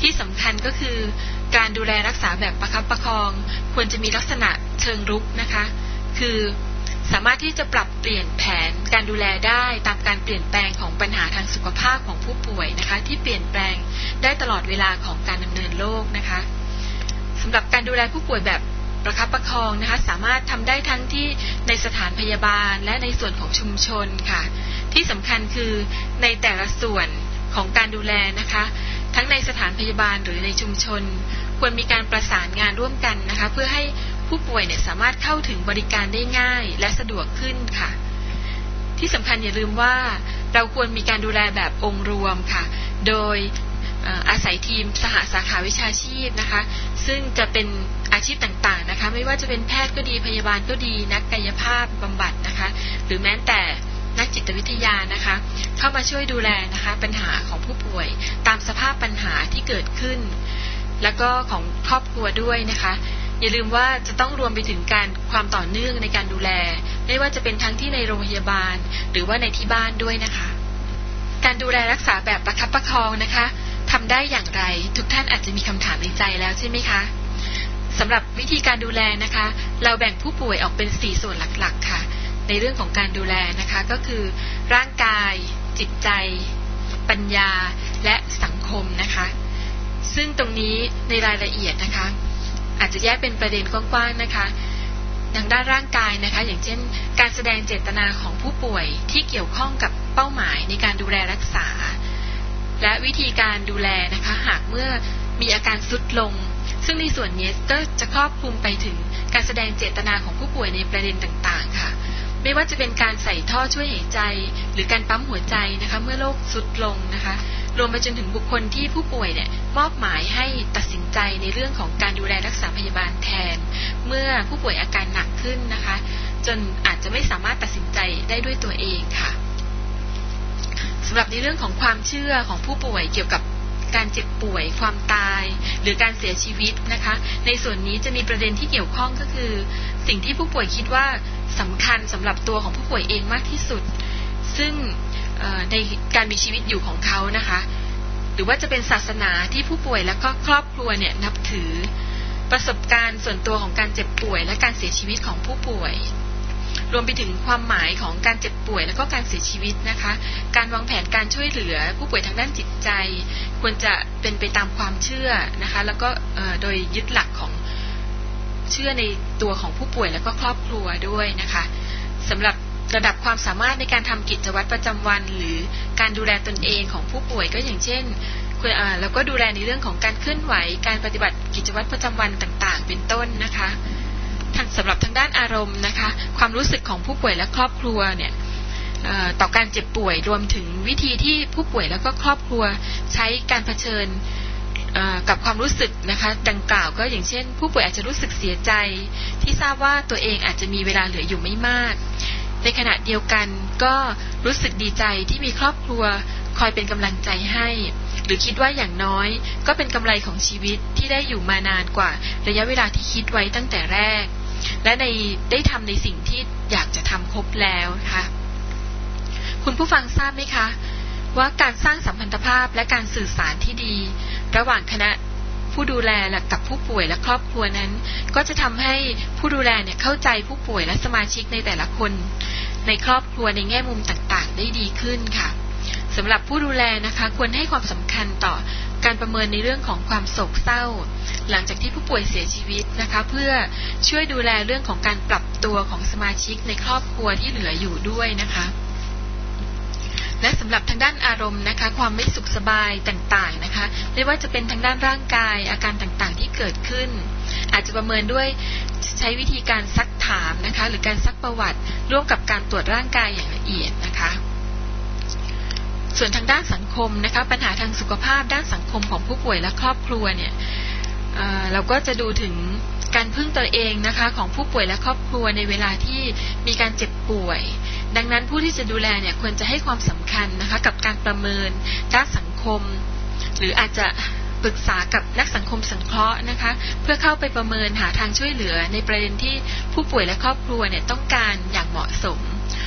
ที่สำคัญก็คือการดูแลรักษาแบบประคับประคองควรจะมีลักษณะเชิงรุกนะคะคือสามารถที่จะปรับเปลี่ยนแผนการดูแลได้ตามการเปลี่ยนแปลงของปัญหาทางสุขภาพของผู้ป่วยนะคะที่เปลี่ยนแปลงได้ตลอดเวลาของการดำเนินโรคนะคะสำหรับการดูแลผู้ป่วยแบบประคับประคองนะคะสามารถทำได้ทั้งที่ในสถานพยาบาลและในส่วนของชุมชนค่ะที่สำคัญคือในแต่ละส่วนของการดูแลนะคะทั้งในสถานพยาบาลหรือในชุมชนควรมีการประสานงานร่วมกันนะคะเพื่อให้ผู้ป่วยเนี่ยสามารถเข้าถึงบริการได้ง่ายและสะดวกขึ้นค่ะที่สำคัญอย่าลืมว่าเราควรมีการดูแลแบบองค์รวมค่ะโดยอาศัยทีมสหสาขาวิชาชีพนะคะซึ่งจะเป็นอาชีพต่างๆนะคะไม่ว่าจะเป็นแพทย์ก็ดีพยาบาลก็ดีนักกายภาพบำบัดนะคะหรือแม้แต่นักจิตวิทยานะคะเข้ามาช่วยดูแลนะคะปัญหาของผู้ป่วยตามสภาพปัญหาที่เกิดขึ้นแล้วก็ของครอบครัวด้วยนะคะอย่าลืมว่าจะต้องรวมไปถึงการความต่อเนื่องในการดูแลไม่ว่าจะเป็นทั้งที่ในโรงพยาบาลหรือว่าในที่บ้านด้วยนะคะการดูแลรักษาแบบประคับประคองนะคะทำได้อย่างไรทุกท่านอาจจะมีคำถามในใจแล้วใช่ไหมคะสำหรับวิธีการดูแลนะคะเราแบ่งผู้ป่วยออกเป็น4ส่วนหลักๆค่ะในเรื่องของการดูแลนะคะก็คือร่างกายจิตใจปัญญาและสังคมนะคะซึ่งตรงนี้ในรายละเอียดนะคะอาจจะแยกเป็นประเด็นกว้างๆนะคะทางด้านร่างกายนะคะอย่างเช่นการแสดงเจตนาของผู้ป่วยที่เกี่ยวข้องกับเป้าหมายในการดูแลรักษาและวิธีการดูแลนะคะหากเมื่อมีอาการทรุดลงซึ่งในส่วนนี้ก็จะครอบคลุมไปถึงการแสดงเจตนาของผู้ป่วยในประเด็นต่างๆค่ะไม่ว่าจะเป็นการใส่ท่อช่วยหายใจหรือการปั๊มหัวใจนะคะเมื่อโรคทรุดลงนะคะรวมไปจนถึงบุคคลที่ผู้ป่วยเนี่ยมอบหมายให้ตัดสินใจในเรื่องของการดูแลรักษาพยาบาลแทนเมื่อผู้ป่วยอาการหนักขึ้นนะคะจนอาจจะไม่สามารถตัดสินใจได้ด้วยตัวเองค่ะสำหรับในเรื่องของความเชื่อของผู้ป่วยเกี่ยวกับการเจ็บป่วยความตายหรือการเสียชีวิตนะคะในส่วนนี้จะมีประเด็นที่เกี่ยวข้องก็คือสิ่งที่ผู้ป่วยคิดว่าสำคัญสำหรับตัวของผู้ป่วยเองมากที่สุดซึ่งในการมีชีวิตอยู่ของเขานะคะหรือว่าจะเป็นศาสนาที่ผู้ป่วยและก็ครอบครัวเนี่ยนับถือประสบการณ์ส่วนตัวของการเจ็บป่วยและการเสียชีวิตของผู้ป่วยรวมไปถึงความหมายของการเจ็บป่วยและก็การเสียชีวิตนะคะการวางแผนการช่วยเหลือผู้ป่วยทางด้านจิตใจควรจะเป็นไปตามความเชื่อนะคะแล้วก็โดยยึดหลักของเชื่อในตัวของผู้ป่วยและก็ครอบครัวด้วยนะคะสำหรับระดับความสามารถในการทำกิจวัตรประจำวันหรือการดูแลตนเองของผู้ป่วยก็อย่างเช่นแล้วก็ดูแลในเรื่องของการเคลื่อนไหวการปฏิบัติกิจวัตรประจำวันต่างๆเป็นต้นนะคะสำหรับทางด้านอารมณ์นะคะความรู้สึกของผู้ป่วยและครอบครัวเนี่ยต่อการเจ็บป่วยรวมถึงวิธีที่ผู้ป่วยแล้วก็ครอบครัวใช้การเผชิญกับความรู้สึกนะคะดังกล่าวก็อย่างเช่นผู้ป่วยอาจจะรู้สึกเสียใจที่ทราบว่าตัวเองอาจจะมีเวลาเหลืออยู่ไม่มากในขณะเดียวกันก็รู้สึกดีใจที่มีครอบครัวคอยเป็นกำลังใจให้หรือคิดว่าอย่างน้อยก็เป็นกำไรของชีวิตที่ได้อยู่มานานกว่าระยะเวลาที่คิดไว้ตั้งแต่แรกและได้ทำในสิ่งที่อยากจะทำครบแล้วนะคะคุณผู้ฟังทราบไหมคะว่าการสร้างสัมพันธภาพและการสื่อสารที่ดีระหว่างคณะผู้ดูแลกับผู้ป่วยและครอบครัวนั้นก็จะทำให้ผู้ดูแลเนี่ยเข้าใจผู้ป่วยและสมาชิกในแต่ละคนในครอบครัวในแง่มุมต่างๆได้ดีขึ้นค่ะสำหรับผู้ดูแลนะคะควรให้ความสำคัญต่อการประเมินในเรื่องของความโศกเศร้าหลังจากที่ผู้ป่วยเสียชีวิตนะคะเพื่อช่วยดูแลเรื่องของการปรับตัวของสมาชิกในครอบครัวที่เหลืออยู่ด้วยนะคะและสำหรับทางด้านอารมณ์นะคะความไม่สุขสบายต่างๆนะคะไม่ว่าจะเป็นทางด้านร่างกายอาการต่างๆที่เกิดขึ้นอาจจะประเมินด้วยใช้วิธีการซักถามนะคะหรือการซักประวัติร่วมกับการตรวจร่างกายอย่างละเอียดนะคะส่วนทางด้านสังคมนะคะปัญหาทางสุขภาพด้านสังคมของผู้ป่วยและครอบครัวเนี่ยเราก็จะดูถึงการพึ่งตัวเองนะคะของผู้ป่วยและครอบครัวในเวลาที่มีการเจ็บป่วยดังนั้นผู้ที่จะดูแลเนี่ยควรจะให้ความสำคัญนะคะกับการประเมินด้านสังคมหรืออาจจะปรึกษากับนักสังคมสงเคราะห์นะคะเพื่อเข้าไปประเมินหาทางช่วยเหลือในประเด็นที่ผู้ป่วยและครอบครัวเนี่ยต้องการอย่างเหมาะสม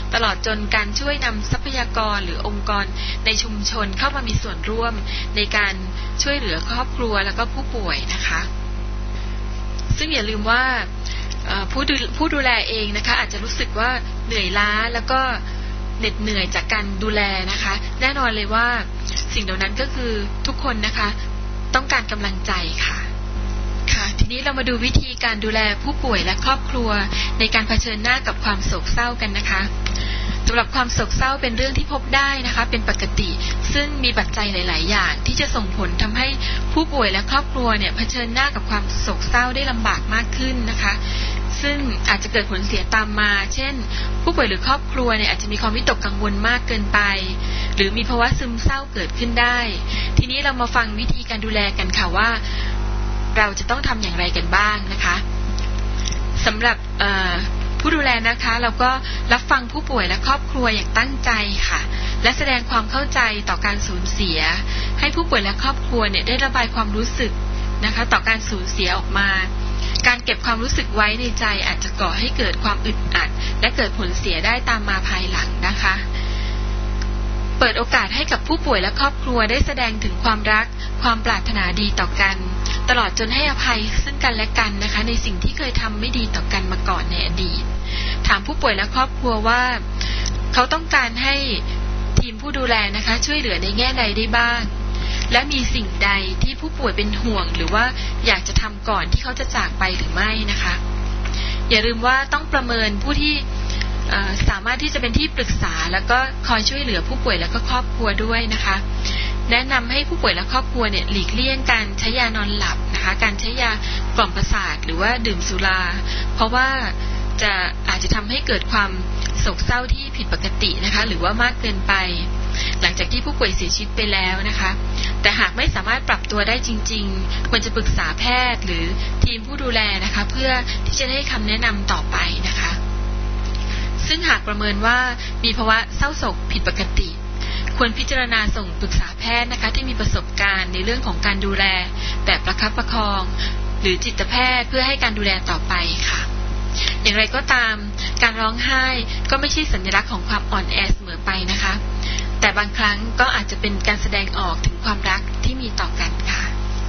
ตลอดจนการช่วยนำทรัพยากรหรือองค์กรในชุมชนเข้ามามีส่วนร่วมในการช่วยเหลือครอบครัวแล้วก็ผู้ป่วยนะคะซึ่งอย่าลืมว่าผู้ดูแลเองนะคะอาจจะรู้สึกว่าเหนื่อยล้าแล้วก็เหน็ดเหนื่อยจากการดูแลนะคะแน่นอนเลยว่าสิ่งเหล่านั้นก็คือทุกคนนะคะต้องการกำลังใจค่ะทีนี้เรามาดูวิธีการดูแลผู้ป่วยและครอบครัวในการเผชิญหน้ากับความโศกเศร้ากันนะคะสำหรับความโศกเศร้าเป็นเรื่องที่พบได้นะคะเป็นปกติซึ่งมีปัจจัยหลายๆอย่างที่จะส่งผลทำให้ผู้ป่วยและครอบครัวเนี่ยเผชิญหน้ากับความโศกเศร้าได้ลำบากมากขึ้นนะคะซึ่งอาจจะเกิดผลเสียตามมาเช่นผู้ป่วยหรือครอบครัวเนี่ยอาจจะมีความวิตกกังวลมากเกินไปหรือมีภาวะซึมเศร้าเกิดขึ้นได้ทีนี้เรามาฟังวิธีการดูแลกันค่ะว่าเราจะต้องทำอย่างไรกันบ้างนะคะสำหรับผู้ดูแลนะคะเราก็รับฟังผู้ป่วยและครอบครัวอย่างตั้งใจค่ะและแสดงความเข้าใจต่อการสูญเสียให้ผู้ป่วยและครอบครัวเนี่ยได้ระบายความรู้สึกนะคะต่อการสูญเสียออกมาการเก็บความรู้สึกไว้ในใจอาจจะก่อให้เกิดความอึดอัดและเกิดผลเสียได้ตามมาภายหลังนะคะเปิดโอกาสให้กับผู้ป่วยและครอบครัวได้แสดงถึงความรักความปรารถนาดีต่อกันตลอดจนให้อภัยซึ่งกันและกันนะคะในสิ่งที่เคยทำไม่ดีต่อกันมาก่อนในอดีตถามผู้ป่วยและครอบครัวว่าเขาต้องการให้ทีมผู้ดูแลนะคะช่วยเหลือในแง่ใดได้บ้างและมีสิ่งใดที่ผู้ป่วยเป็นห่วงหรือว่าอยากจะทำก่อนที่เขาจะจากไปหรือไม่นะคะอย่าลืมว่าต้องประเมินผู้ที่สามารถที่จะเป็นที่ปรึกษาแล้วก็คอยช่วยเหลือผู้ป่วยและก็ครอบครัวด้วยนะคะแนะนำให้ผู้ป่วยและครอบครัวเนี่ยหลีกเลี่ยงการใช้ยานอนหลับนะคะการใช้ยากล่อมประสาทหรือว่าดื่มสุราเพราะว่าอาจจะทำให้เกิดความโศกเศร้าที่ผิดปกตินะคะหรือว่ามากเกินไปหลังจากที่ผู้ป่วยเสียชีวิตไปแล้วนะคะแต่หากไม่สามารถปรับตัวได้จริงๆควรจะปรึกษาแพทย์หรือทีมผู้ดูแลนะคะเพื่อที่จะให้คำแนะนำต่อไปนะคะซึ่งหากประเมินว่ามีภาวะเศร้าโศกผิดปกติควรพิจารณาส่งปรึกษาแพทย์นะคะที่มีประสบการณ์ในเรื่องของการดูแลแบบประคับประคองหรือจิตแพทย์เพื่อให้การดูแลต่อไปค่ะอย่างไรก็ตามการร้องไห้ก็ไม่ใช่สัญลักษณ์ของความอ่อนแอเสมอไปนะคะแต่บางครั้งก็อาจจะเป็นการแสดงออกถึงความรักที่มีต่อกันค่ะ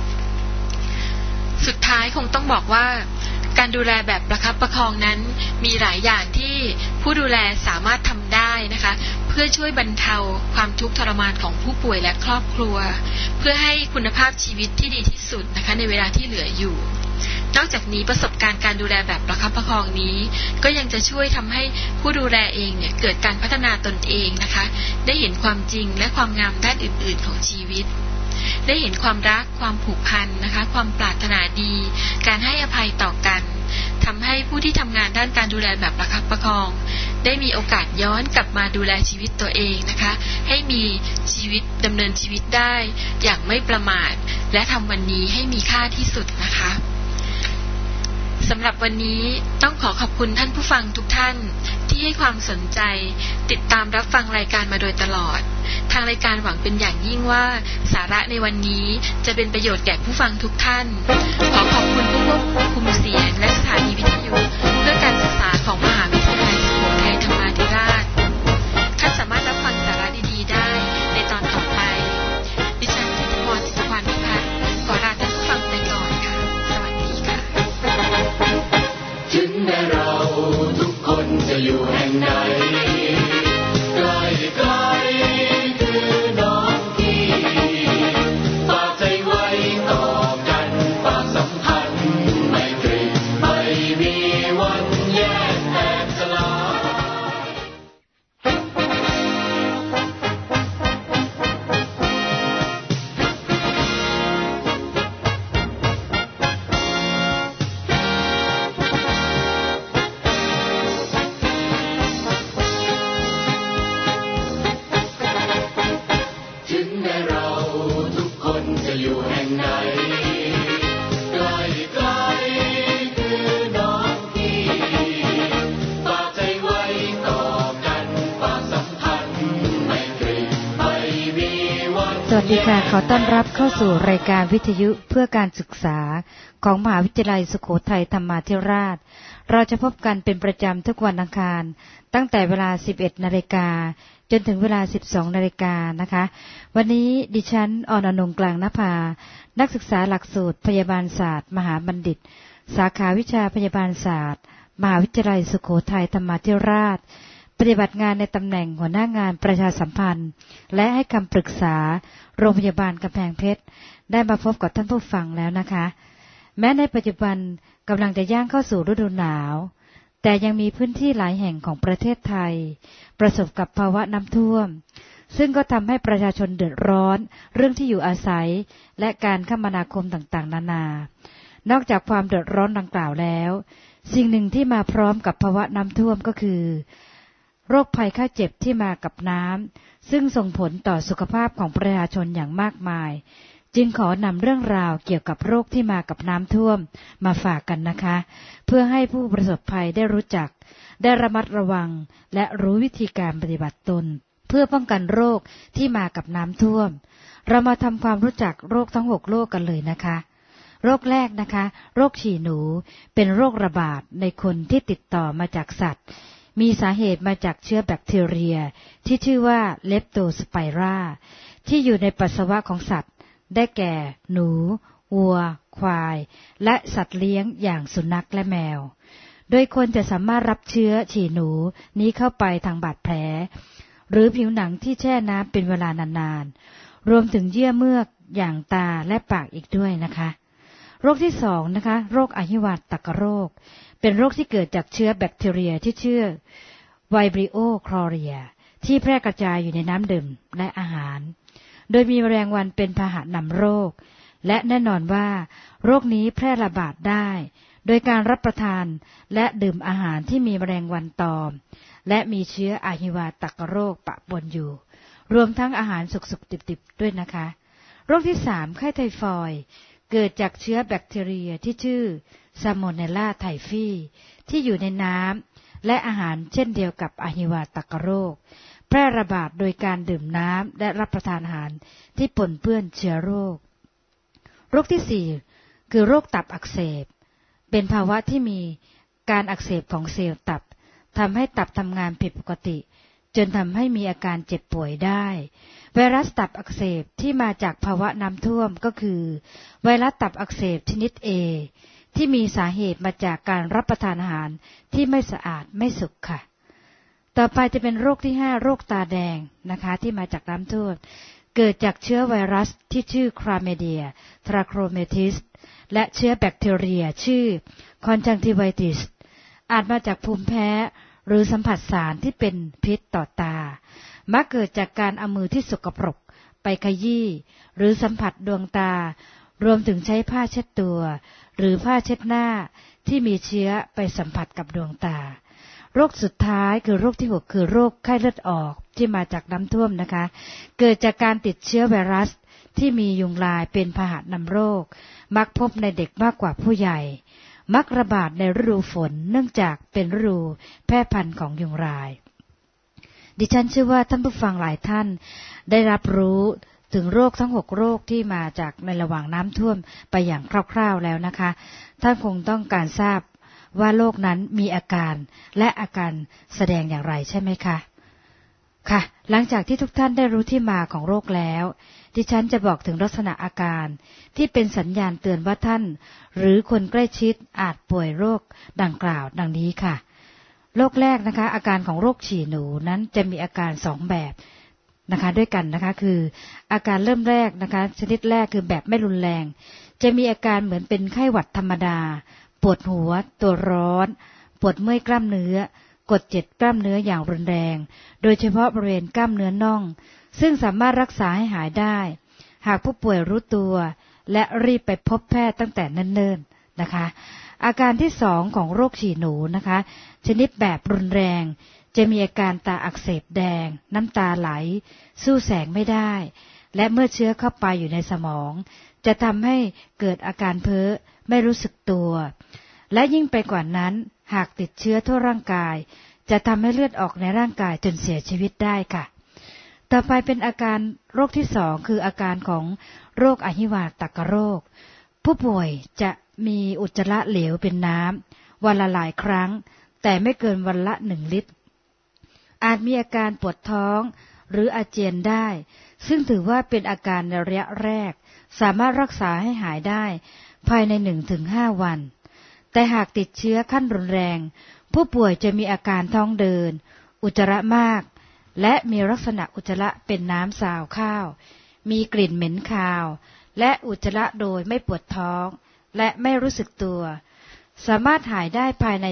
สุดท้ายคงต้องบอกว่าการดูแลแบบประคับประคองนั้นมีหลายอย่างที่ผู้ดูแลสามารถทำได้นะคะเพื่อช่วยบรรเทาความทุกข์ทรมานของผู้ป่วยและครอบครัวเพื่อให้คุณภาพชีวิตที่ดีที่สุดนะคะในเวลาที่เหลืออยู่นอกจากนี้ประสบการณ์การดูแลแบบประคับประคองนี้ก็ยังจะช่วยทำให้ผู้ดูแลเองเนี่ยเกิดการพัฒนาตนเองนะคะได้เห็นความจริงและความงามด้านอื่นๆของชีวิตได้เห็นความรักความผูกพันนะคะความปรารถนาดีการให้อภัยต่อกันทำให้ผู้ที่ทำงานด้านการดูแลแบบประคับประคองได้มีโอกาสย้อนกลับมาดูแลชีวิตตัวเองนะคะให้มีชีวิตดำเนินชีวิตได้อย่างไม่ประมาทและทำวันนี้ให้มีค่าที่สุดนะคะสำหรับวันนี้ต้องขอบคุณท่านผู้ฟังทุกท่านที่ให้ความสนใจติดตามรับฟังรายการมาโดยตลอดทางรายการหวังเป็นอย่างยิ่งว่าสาระในวันนี้จะเป็นประโยชน์แก่ผู้ฟังทุกท่านขอบคุณผู้ควบคุมเสียงและสถานีวิทยุเพื่อการศึกษาของมหาวิทยาลัยสุโขทัยธรรมาธิราชท่านสามารถรับฟังสาระดีๆได้ในตอนต่อไปดิฉันธิติพร จิตภัณฑ์พิพัฒน์ขอลาท่านผู้ฟังไปก่อนค่ะสวัสดีค่ะถึงแม้เราทุกคนจะอยู่แห่งไหนใกล้ใกล้คือน้องพี่ฝากใจไว้ต่อกันฝากสัมพันธ์ไม่ตรีไม่มีวันแยกแตกสลายวัสดีค่ะขอต้อนรับเข้าสู่รายการวิทยุเพื่อการศึกษาของมหาวิทยาลัยสุโขทัยธรรมาธิราชเราจะพบกันเป็นประจำทุกวันอังคารตั้งแต่เวลา 11:00 น.จนถึงเวลา 12:00 น.นะคะวันนี้ดิฉันอรนงค์กลางนภานักศึกษาหลักสูตรพยาบาลศาสตร์มหาบัณฑิตสาขาวิชาพยาบาลศาสตร์มหาวิทยาลัยสุโขทัยธรรมาธิราชปฏิบัติงานในตำแหน่งหัวหน้างานประชาสัมพันธ์และให้คำปรึกษาโรงพยาบาลกำแพงเพชรได้มาพบกับท่านผู้ฟังแล้วนะคะแม้ในปัจจุบันกำลังจะย่างเข้าสู่ฤดูหนาวแต่ยังมีพื้นที่หลายแห่งของประเทศไทยประสบกับภาวะน้ำท่วมซึ่งก็ทำให้ประชาชนเดือดร้อนเรื่องที่อยู่อาศัยและการคมนาคมต่างๆนานานอกจากความเดือดร้อนดังกล่าวแล้วสิ่งหนึ่งที่มาพร้อมกับภาวะน้ำท่วมก็คือโรคภัยไข้เจ็บที่มากับน้ำซึ่งส่งผลต่อสุขภาพของประชาชนอย่างมากมายจึงขอนำเรื่องราวเกี่ยวกับโรคที่มากับน้ำท่วมมาฝากกันนะคะเพื่อให้ผู้ประสบภัยได้รู้จักได้ระมัดระวังและรู้วิธีการปฏิบัติตนเพื่อป้องกันโรคที่มากับน้ำท่วมเรามาทำความรู้จักโรคทั้ง6โรคกันเลยนะคะโรคแรกนะคะโรคฉี่หนูเป็นโรคระบาดในคนที่ติดต่อมาจากสัตว์มีสาเหตุมาจากเชื้อแบคทีเรียที่ชื่อว่าเลปโตสไปราที่อยู่ในปัสสาวะของสัตว์ได้แก่หนูวัวควายและสัตว์เลี้ยงอย่างสุนัขและแมวโดยคนจะสามารถรับเชื้อฉี่หนูนี้เข้าไปทางบาดแผลหรือผิวหนังที่แช่น้ำเป็นเวลานานๆรวมถึงเยื่อเมือกอย่างตาและปากอีกด้วยนะคะโรคที่2นะคะโรคอหิวาตกโรคเป็นโรคที่เกิดจากเชื้อแบคทีเรียที่ชื่อไวบริโอคลอเรียที่แพร่กระจายอยู่ในน้ำดื่มและอาหารโดยมีแมลงวันเป็นพาหะนำโรคและแน่นอนว่าโรคนี้แพร่ระบาดได้โดยการรับประทานและดื่มอาหารที่มีแมลงวันตอมและมีเชื้ออหิวาตกโรคปะปนอยู่รวมทั้งอาหารสุกๆดิบๆด้วยนะคะโรคที่3ไข้ไทฟอยด์เกิดจากเชื้อแบคทีเรียที่ชื่อซาโมเนลลาไทฟีที่อยู่ในน้ำและอาหารเช่นเดียวกับอหิวาตกโรคแพร่ระบาดโดยการดื่มน้ำและรับประทานอาหารที่ปนเปื้อนเชื้อโรคโรคที่4คือโรคตับอักเสบเป็นภาวะที่มีการอักเสบของเซลล์ตับทำให้ตับทำงานผิดปกติจนทำให้มีอาการเจ็บป่วยได้ไวรัสตับอักเสบที่มาจากภาวะน้ำท่วมก็คือไวรัสตับอักเสบชนิด A ที่มีสาเหตุมาจากการรับประทานอาหารที่ไม่สะอาดไม่สุกค่ะต่อไปจะเป็นโรคที่5โรคตาแดงนะคะที่มาจากน้ำท่วมเกิดจากเชื้อไวรัสที่ชื่อคลาเมเดียทราโครเมติสและเชื้อแบคทีเรียชื่อคอนจังทิไวติสอาจมาจากภูมิแพ้หรือสัมผัสสารที่เป็นพิษต่อตามักเกิดจากการเอามือที่สกปรกไปขยี้หรือสัมผัสดวงตารวมถึงใช้ผ้าเช็ดตัวหรือผ้าเช็ดหน้าที่มีเชื้อไปสัมผัสกับดวงตาโรคสุดท้ายคือโรคที่6คือโรคไข้เลือดออกที่มาจากน้ำท่วมนะคะเกิดจากการติดเชื้อไวรัสที่มียุงลายเป็นพาหะนำโรคมักพบในเด็กมากกว่าผู้ใหญ่มักระบาดในฤดูฝนเนื่องจากเป็นฤดูแพร่พันธุ์ของยุงลายดิฉันเชื่อว่าท่านผู้ฟังหลายท่านได้รับรู้ถึงโรคทั้ง6โรคที่มาจากในระหว่างน้ำท่วมไปอย่างคร่าวๆแล้วนะคะท่านคงต้องการทราบว่าโรคนั้นมีอาการและอาการแสดงอย่างไรใช่ไหมคะค่ะหลังจากที่ทุกท่านได้รู้ที่มาของโรคแล้วดิฉันจะบอกถึงลักษณะอาการที่เป็นสัญญาณเตือนว่าท่านหรือคนใกล้ชิดอาจป่วยโรคดังกล่าวดังนี้ค่ะโรคแรกนะคะอาการของโรคฉี่หนูนั้นจะมีอาการ2แบบนะคะด้วยกันนะคะคืออาการเริ่มแรกนะคะชนิดแรกคือแบบไม่รุนแรงจะมีอาการเหมือนเป็นไข้หวัดธรรมดาปวดหัวตัวร้อนปวดเมื่อยกล้ามเนื้อกดเจ็บกล้ามเนื้ออย่างรุนแรงโดยเฉพาะบริเวณกล้ามเนื้อน่องซึ่งสามารถรักษาให้หายได้หากผู้ป่วยรู้ตัวและรีบไปพบแพทย์ตั้งแต่เนิ่นๆนะคะอาการที่2ของโรคฉี่หนูนะคะชนิดแบบรุนแรงจะมีอาการตาอักเสบแดงน้ำตาไหลสู้แสงไม่ได้และเมื่อเชื้อเข้าไปอยู่ในสมองจะทำให้เกิดอาการเพ้อไม่รู้สึกตัวและยิ่งไปกว่านั้นหากติดเชื้อทั่วร่างกายจะทำให้เลือดออกในร่างกายจนเสียชีวิตได้ค่ะต่อไปเป็นอาการโรคที่2คืออาการของโรคอหิวาตกโรคผู้ป่วยจะมีอุจจาระเหลวเป็นน้ำวันละหลายครั้งแต่ไม่เกินวันละ1 ลิตรอาจมีอาการปวดท้องหรืออาเจียนได้ซึ่งถือว่าเป็นอาการในระยะแรกสามารถรักษาให้หายได้ภายใน 1-5 วันแต่หากติดเชื้อขั้นรุนแรงผู้ป่วยจะมีอาการท้องเดินอุจจาระมากและมีลักษณะอุจจาระเป็นน้ำสาวข้าวมีกลิ่นเหม็นคาวและอุจจาระโดยไม่ปวดท้องและไม่รู้สึกตัวสามารถหายได้ภายใน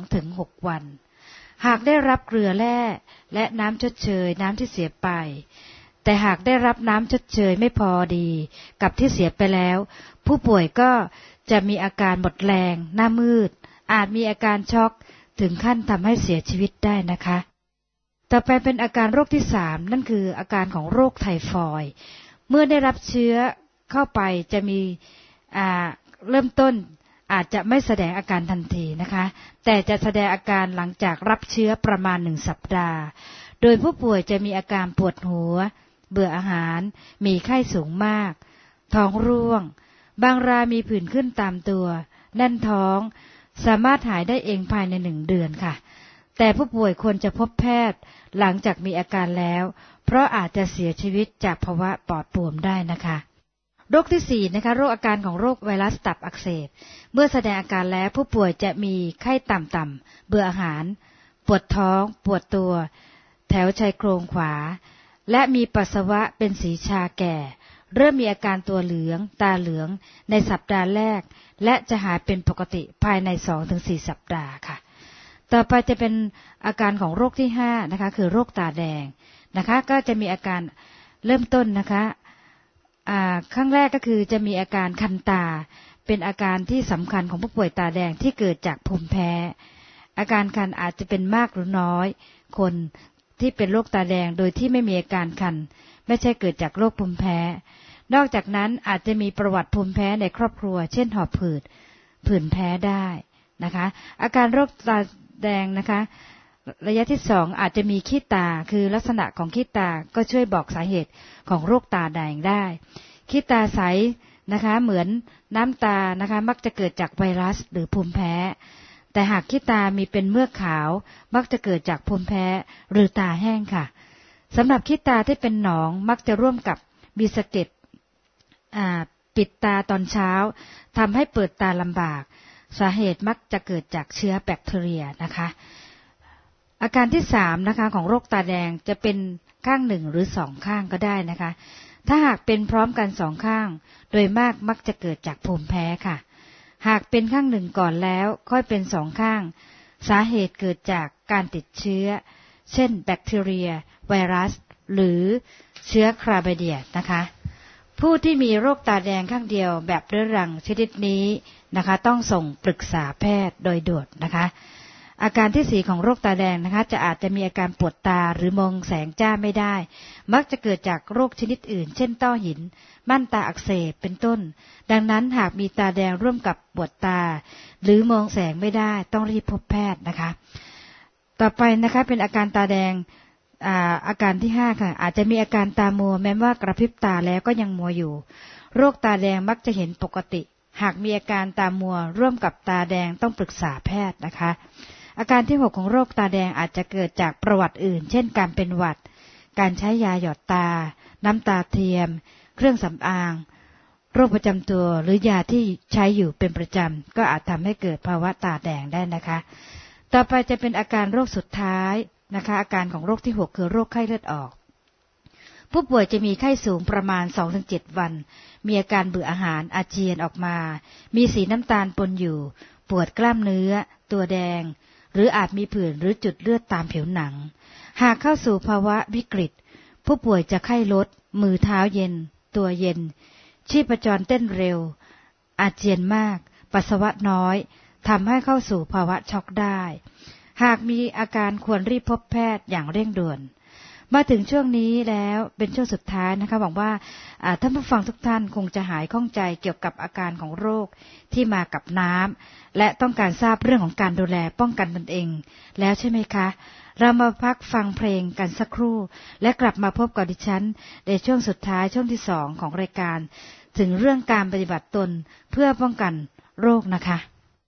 2-6 วันหากได้รับเกลือแร่และน้ำชดเชยน้ำที่เสียไปแต่หากได้รับน้ำชดเชยไม่พอดีกับที่เสียไปแล้วผู้ป่วยก็จะมีอาการหมดแรงหน้ามืดอาจมีอาการช็อกถึงขั้นทำให้เสียชีวิตได้นะคะต่อไปเป็นอาการโรคที่3นั่นคืออาการของโรคไทฟอยด์เมื่อได้รับเชื้อเข้าไปจะมีเริ่มต้นอาจจะไม่แสดงอาการทันทีนะคะแต่จะแสดงอาการหลังจากรับเชื้อประมาณ1 สัปดาห์โดยผู้ป่วยจะมีอาการปวดหัวเบื่ออาหารมีไข้สูงมากท้องร่วงบางรายมีผื่นขึ้นตามตัวแน่นท้องสามารถหายได้เองภายใน1 เดือนค่ะแต่ผู้ป่วยควรจะพบแพทย์หลังจากมีอาการแล้วเพราะอาจจะเสียชีวิตจากภาวะปอดบวมได้นะคะโรคที่4นะคะโรคอาการของโรคไวรัสตับอักเสบเมื่อแสดงอาการแล้วผู้ป่วยจะมีไข้ต่ำๆเบื่ออาหารปวดท้องปวดตัวแถวชายโครงขวาและมีปัสสาวะเป็นสีชาแก่เริ่มมีอาการตัวเหลืองตาเหลืองในสัปดาห์แรกและจะหายเป็นปกติภายใน 2-4 สัปดาห์ค่ะต่อไปจะเป็นอาการของโรคที่5นะคะคือโรคตาแดงนะคะก็จะมีอาการเริ่มต้นนะคะครั้งแรกก็คือจะมีอาการคันตาเป็นอาการที่สำคัญของผู้ป่วยตาแดงที่เกิดจากภูมิแพ้อาการคันอาจจะเป็นมากหรือน้อยคนที่เป็นโรคตาแดงโดยที่ไม่มีอาการคันไม่ใช่เกิดจากโรคภูมิแพ้นอกจากนั้นอาจจะมีประวัติภูมิแพ้ในครอบครัวเช่นหอบหืดผื่นแพ้ได้นะคะอาการโรคตาแดงนะคะระยะที่2อาจจะมีขี้ตาคือลักษณะของขี้ตาก็ช่วยบอกสาเหตุของโรคตาแดงได้ขี้ตาใสนะคะเหมือนน้ำตานะคะมักจะเกิดจากไวรัสหรือภูมิแพ้แต่หากขี้ตามีเป็นเมือกขาวมักจะเกิดจากภูมิแพ้หรือตาแห้งค่ะสำหรับขี้ตาที่เป็นหนองมักจะร่วมกับมีสะเก็ดปิดตาตอนเช้าทำให้เปิดตาลำบากสาเหตุมักจะเกิดจากเชื้อแบคทีเรียนะคะอาการที่3นะคะของโรคตาแดงจะเป็นข้าง1หรือ2ข้างก็ได้นะคะถ้าหากเป็นพร้อมกัน2ข้างโดยมากมักจะเกิดจากภูมิแพ้ค่ะหากเป็นข้าง1ก่อนแล้วค่อยเป็น2ข้างสาเหตุเกิดจากการติดเชื้อเช่นแบคทีเรียไวรัสหรือเชื้อคลาไบเดียนะคะผู้ที่มีโรคตาแดงข้างเดียวแบบเรื้อรังชนิดนี้นะคะต้องส่งปรึกษาแพทย์โดยด่วนนะคะอาการที่4ของโรคตาแดงนะคะอาจจะมีอาการปวดตาหรือมองแสงจ้าไม่ได้มักจะเกิดจากโรคชนิดอื่นเช่นต้อหินม่านตาอักเสบเป็นต้นดังนั้นหากมีตาแดงร่วมกับปวดตาหรือมองแสงไม่ได้ต้องรีบพบแพทย์นะคะต่อไปนะคะเป็นอาการตาแดงอาการที่5ค่ะอาจจะมีอาการตามัวแม้ว่ากระพริบตาแล้วก็ยังมัวอยู่โรคตาแดงมักจะเห็นปกติหากมีอาการตามัวร่วมกับตาแดงต้องปรึกษาแพทย์นะคะอาการที่6ของโรคตาแดงอาจจะเกิดจากประวัติอื่นเช่นการเป็นหวัดการใช้ยาหยอดตาน้ำตาเทียมเครื่องสำอางโรคประจำตัวหรือยาที่ใช้อยู่เป็นประจำก็อาจทำให้เกิดภาวะตาแดงได้นะคะต่อไปจะเป็นอาการโรคสุดท้ายนะคะอาการของโรคที่6คือโรคไข้เลือดออกผู้ป่วยจะมีไข้สูงประมาณ 2-7 วันมีอาการเบื่ออาหารอาเจียนออกมามีสีน้ำตาลปนอยู่ปวดกล้ามเนื้อตัวแดงหรืออาจมีผื่นหรือจุดเลือดตามผิวหนังหากเข้าสู่ภาวะวิกฤตผู้ป่วยจะไข้ลดมือเท้าเย็นตัวเย็นชีพจรเต้นเร็วอาเจียนมากปัสสาวะน้อยทำให้เข้าสู่ภาวะช็อกได้หากมีอาการควรรีบพบแพทย์อย่างเร่งด่วนมาถึงช่วงนี้แล้วเป็นช่วงสุดท้ายนะคะหวังว่าท่านผู้ฟังทุกท่านคงจะหายข้องใจเกี่ยวกับอาการของโรคที่มากับน้ำและต้องการทราบเรื่องของการดูแลป้องกันตนเองแล้วใช่ไหมคะเรามาพักฟังเพลงกันสักครู่และกลับมาพบกับดิฉันในช่วงสุดท้ายช่วงที่2ของรายการถึงเรื่องการปฏิบัติตนเพื่อป้องกันโรคนะคะ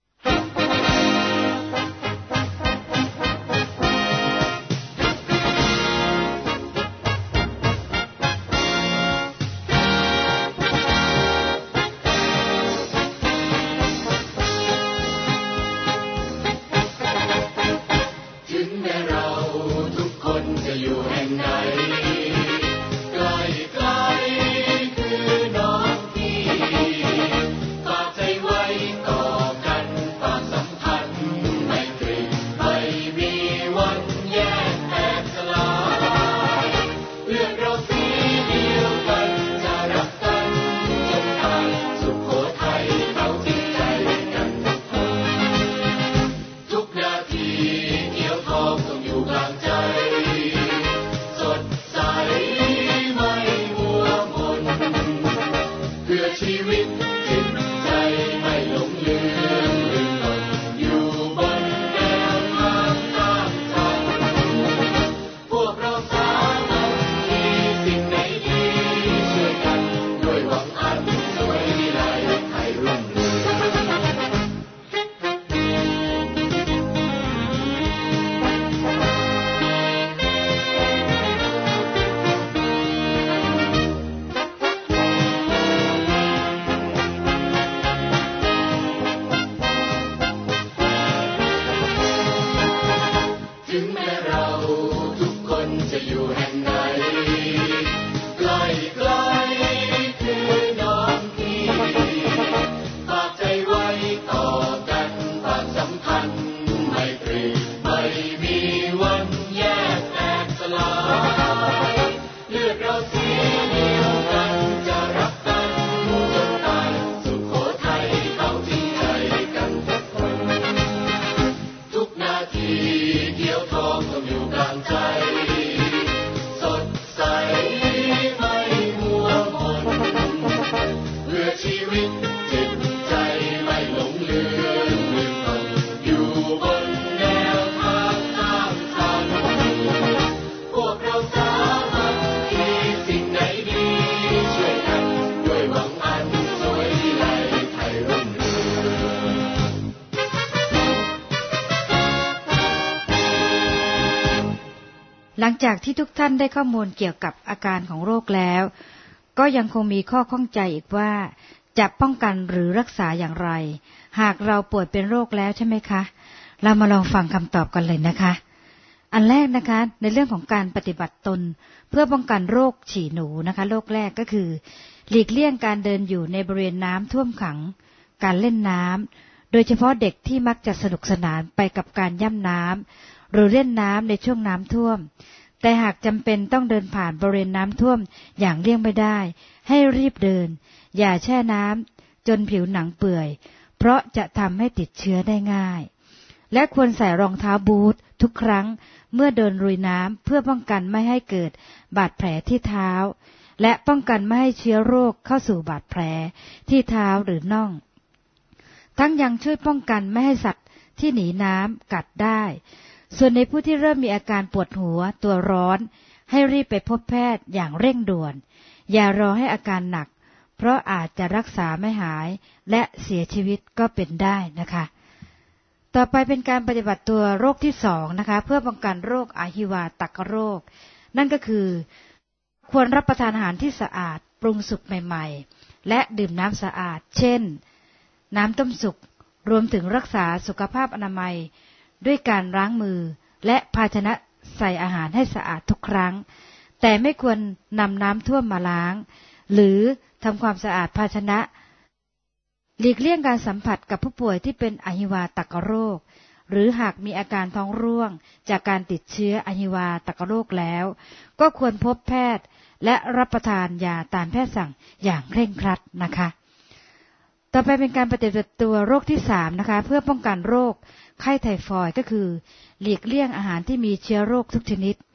หลังจากที่ทุกท่านได้ข้อมูลเกี่ยวกับอาการของโรคแล้วก็ยังคงมีข้อข้องใจอีกว่าจะป้องกันหรือรักษาอย่างไรหากเราป่วยเป็นโรคแล้วใช่ไหมคะเรามาลองฟังคำตอบกันเลยนะคะอันแรกนะคะในเรื่องของการปฏิบัติตนเพื่อป้องกันโรคฉี่หนูนะคะโรคแรกก็คือหลีกเลี่ยงการเดินอยู่ในบริเวณน้ำท่วมขังการเล่นน้ำโดยเฉพาะเด็กที่มักจะสนุกสนานไปกับการย่ำน้ำหรือเล่นน้ำในช่วงน้ำท่วมแต่หากจำเป็นต้องเดินผ่านบริเวณน้ำท่วมอย่างเลี่ยงไม่ได้ให้รีบเดินอย่าแช่น้ำจนผิวหนังเปื่อยเพราะจะทำให้ติดเชื้อได้ง่ายและควรใส่รองเท้าบูททุกครั้งเมื่อเดินลุยน้ำเพื่อป้องกันไม่ให้เกิดบาดแผลที่เท้าและป้องกันไม่ให้เชื้อโรคเข้าสู่บาดแผลที่เท้าหรือน่องทั้งยังช่วยป้องกันไม่ให้สัตว์ที่หนีน้ำกัดได้ส่วนในผู้ที่เริ่มมีอาการปวดหัวตัวร้อนให้รีบไปพบแพทย์อย่างเร่งด่วนอย่ารอให้อาการหนักเพราะอาจจะรักษาไม่หายและเสียชีวิตก็เป็นได้นะคะต่อไปเป็นการปฏิบัติตัวโรคที่2นะคะเพื่อป้องกันโรคอหิวาตกโรคนั่นก็คือควรรับประทานอาหารที่สะอาดปรุงสุกใหม่ๆและดื่มน้ำสะอาดเช่นน้ำต้มสุกรวมถึงรักษาสุขภาพอนามัยด้วยการล้างมือและภาชนะใส่อาหารให้สะอาดทุกครั้งแต่ไม่ควรนำน้ำท่วมมาล้างหรือทำความสะอาดภาชนะหลีกเลี่ยงการสัมผัสกับผู้ป่วยที่เป็นอหิวาตกโรคหรือหากมีอาการท้องร่วงจากการติดเชื้ออหิวาตกโรคแล้วก็ควรพบแพทย์และรับประทานยาตามแพทย์สั่งอย่างเคร่งครัดนะคะต่อไปเป็นการปฏิบัติตัวโรคที่3นะคะเพื่อป้องกันโรคไข้ไทฟอยด์ก็คือหลีกเลี่ยงอาหารที่มีเชื้อโรคทุกชนิด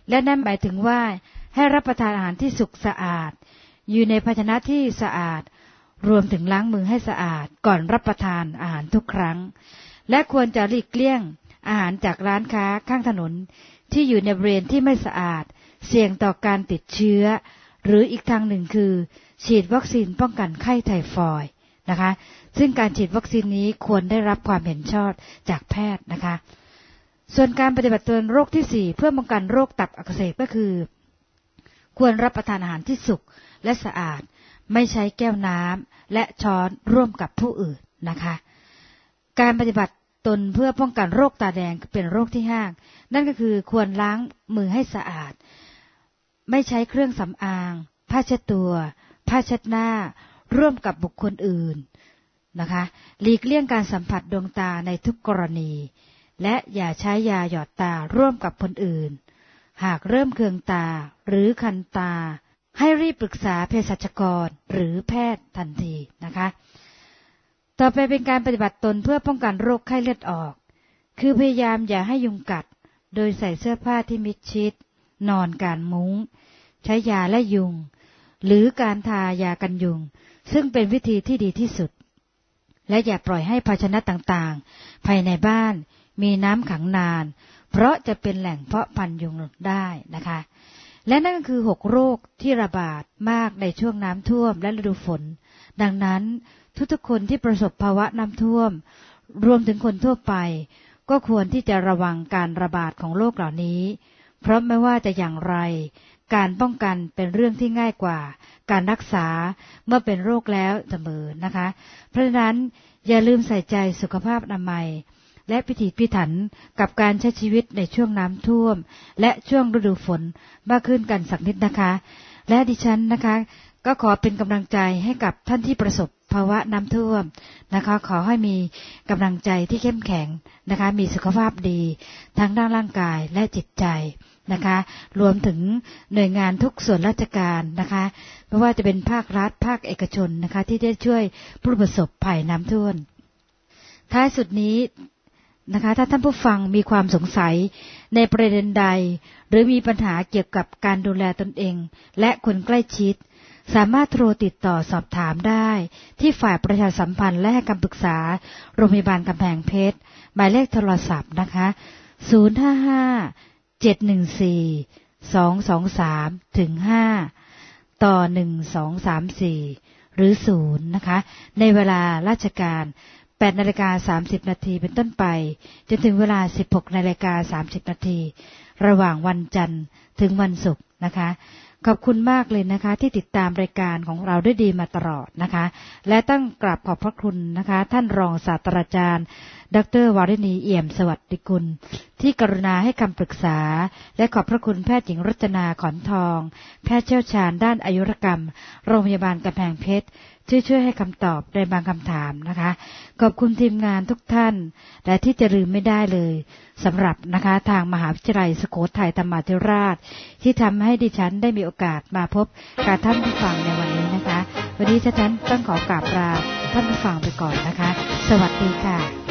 และนั่นหมายถึงว่าให้รับประทานอาหารที่สุกสะอาดอยู่ในภาชนะที่สะอาดรวมถึงล้างมือให้สะอาดก่อนรับประทานอาหารทุกครั้งและควรจะหลีกเลี่ยงอาหารจากร้านค้าข้างถนนที่อยู่ในบริเวณที่ไม่สะอาดเสี่ยงต่อการติดเชื้อหรืออีกทางหนึ่งคือฉีดวัคซีนป้องกันไข้ไทฟอยด์นะคะซึ่งการฉีดวัคซีนนี้ควรได้รับความเห็นชอบจากแพทย์นะคะส่วนการปฏิบัติตัวโรคที่4เพื่อป้องกันโรคตับอักเสบก็คือควรรับประทานอาหารที่สุกและสะอาดไม่ใช้แก้วน้ำและช้อนร่วมกับผู้อื่นนะคะการปฏิบัติตนเพื่อป้องกันโรคตาแดงเป็นโรคที่5นั่นก็คือควรล้างมือให้สะอาดไม่ใช้เครื่องสำอางผ้าเช็ดตัวผ้าเช็ดหน้าร่วมกับบุคคลอื่นนะคะหลีกเลี่ยงการสัมผัสดวงตาในทุกกรณีและอย่าใช้ยาหยอดตาร่วมกับคนอื่นหากเริ่มเคืองตาหรือคันตาให้รีบปรึกษาเภสัชกรหรือแพทย์ทันทีนะคะต่อไปเป็นการปฏิบัติตนเพื่อป้องกันโรคไข้เลือดออกคือพยายามอย่าให้ยุงกัดโดยใส่เสื้อผ้าที่มิดชิดนอนกลางมุ้งใช้ยาไล่ยุงหรือการทายากันยุงซึ่งเป็นวิธีที่ดีที่สุดและอย่าปล่อยให้ภาชนะต่างๆภายในบ้านมีน้ำขังนานเพราะจะเป็นแหล่งเพาะพันธุ์ยุงได้นะคะและนั่นคือ6โรคที่ระบาดมากในช่วงน้ำท่วมและฤดูฝนดังนั้นทุกๆคนที่ประสบภาวะน้ำท่วมรวมถึงคนทั่วไปก็ควรที่จะระวังการระบาดของโรคเหล่านี้เพราะไม่ว่าจะอย่างไรการป้องกันเป็นเรื่องที่ง่ายกว่าการรักษาเมื่อเป็นโรคแล้วเสมอนะคะเพราะฉะนั้นอย่าลืมใส่ใจสุขภาพอนามัยและพิถีพิถันกับการใช้ชีวิตในช่วงน้ำท่วมและช่วงฤดูฝนมากขึ้นกันสักนิดนะคะและดิฉันนะคะก็ขอเป็นกำลังใจให้กับท่านที่ประสบภาวะน้ำท่วมนะคะขอให้มีกำลังใจที่เข้มแข็งนะคะมีสุขภาพดีทั้งด้านร่างกายและจิตใจนะคะรวมถึงหน่วยงานทุกส่วนราชการนะคะไม่ว่าจะเป็นภาครัฐภาคเอกชนนะคะที่ได้ช่วยผู้ประสบภัยน้ำท่วมท้ายสุดนี้นะคะถ้าท่านผู้ฟังมีความสงสัยในประเด็นใดหรือมีปัญหาเกี่ยวกับการดูแลตนเองและคนใกล้ชิดสามารถโทรติดต่อสอบถามได้ที่ฝ่ายประชาสัมพันธ์และให้คำปรึกษาโรงพยาบาลกำแพงเพชรหมายเลขโทรศัพท์นะคะ055-714-223-5ต่อ1234หรือ0นะคะในเวลาราชการ8:30 นาทีเป็นต้นไปจนถึงเวลา 16:30 นาทีระหว่างวันจันทร์ถึงวันศุกร์นะคะขอบคุณมากเลยนะคะที่ติดตามรายการของเราด้วยดีมาตลอดนะคะและต้องกราบขอบพระคุณนะคะท่านรองศาสตราจารย์ดร.วาริณีเอี่ยมสวัสดิกุลที่กรุณาให้คำปรึกษาและขอบพระคุณแพทย์หญิงรจนาขอนทองแพทย์เชี่ยวชาญด้านอายุรกรรมโรงพยาบาลกำแพงเพชรช่วยให้คำตอบในบางคำถามนะคะขอบคุณทีมงานทุกท่านและที่จะลืมไม่ได้เลยสำหรับนะคะทางมหาวิทยาลัยสุโขทัยธรรมาธิราชที่ทำให้ดิฉันได้มีโอกาสมาพบกับท่านผู้ฟังในวันนี้นะคะวันนี้ดิฉันต้องขอกราบลาท่านผู้ฟังไปก่อนนะคะสวัสดีค่ะ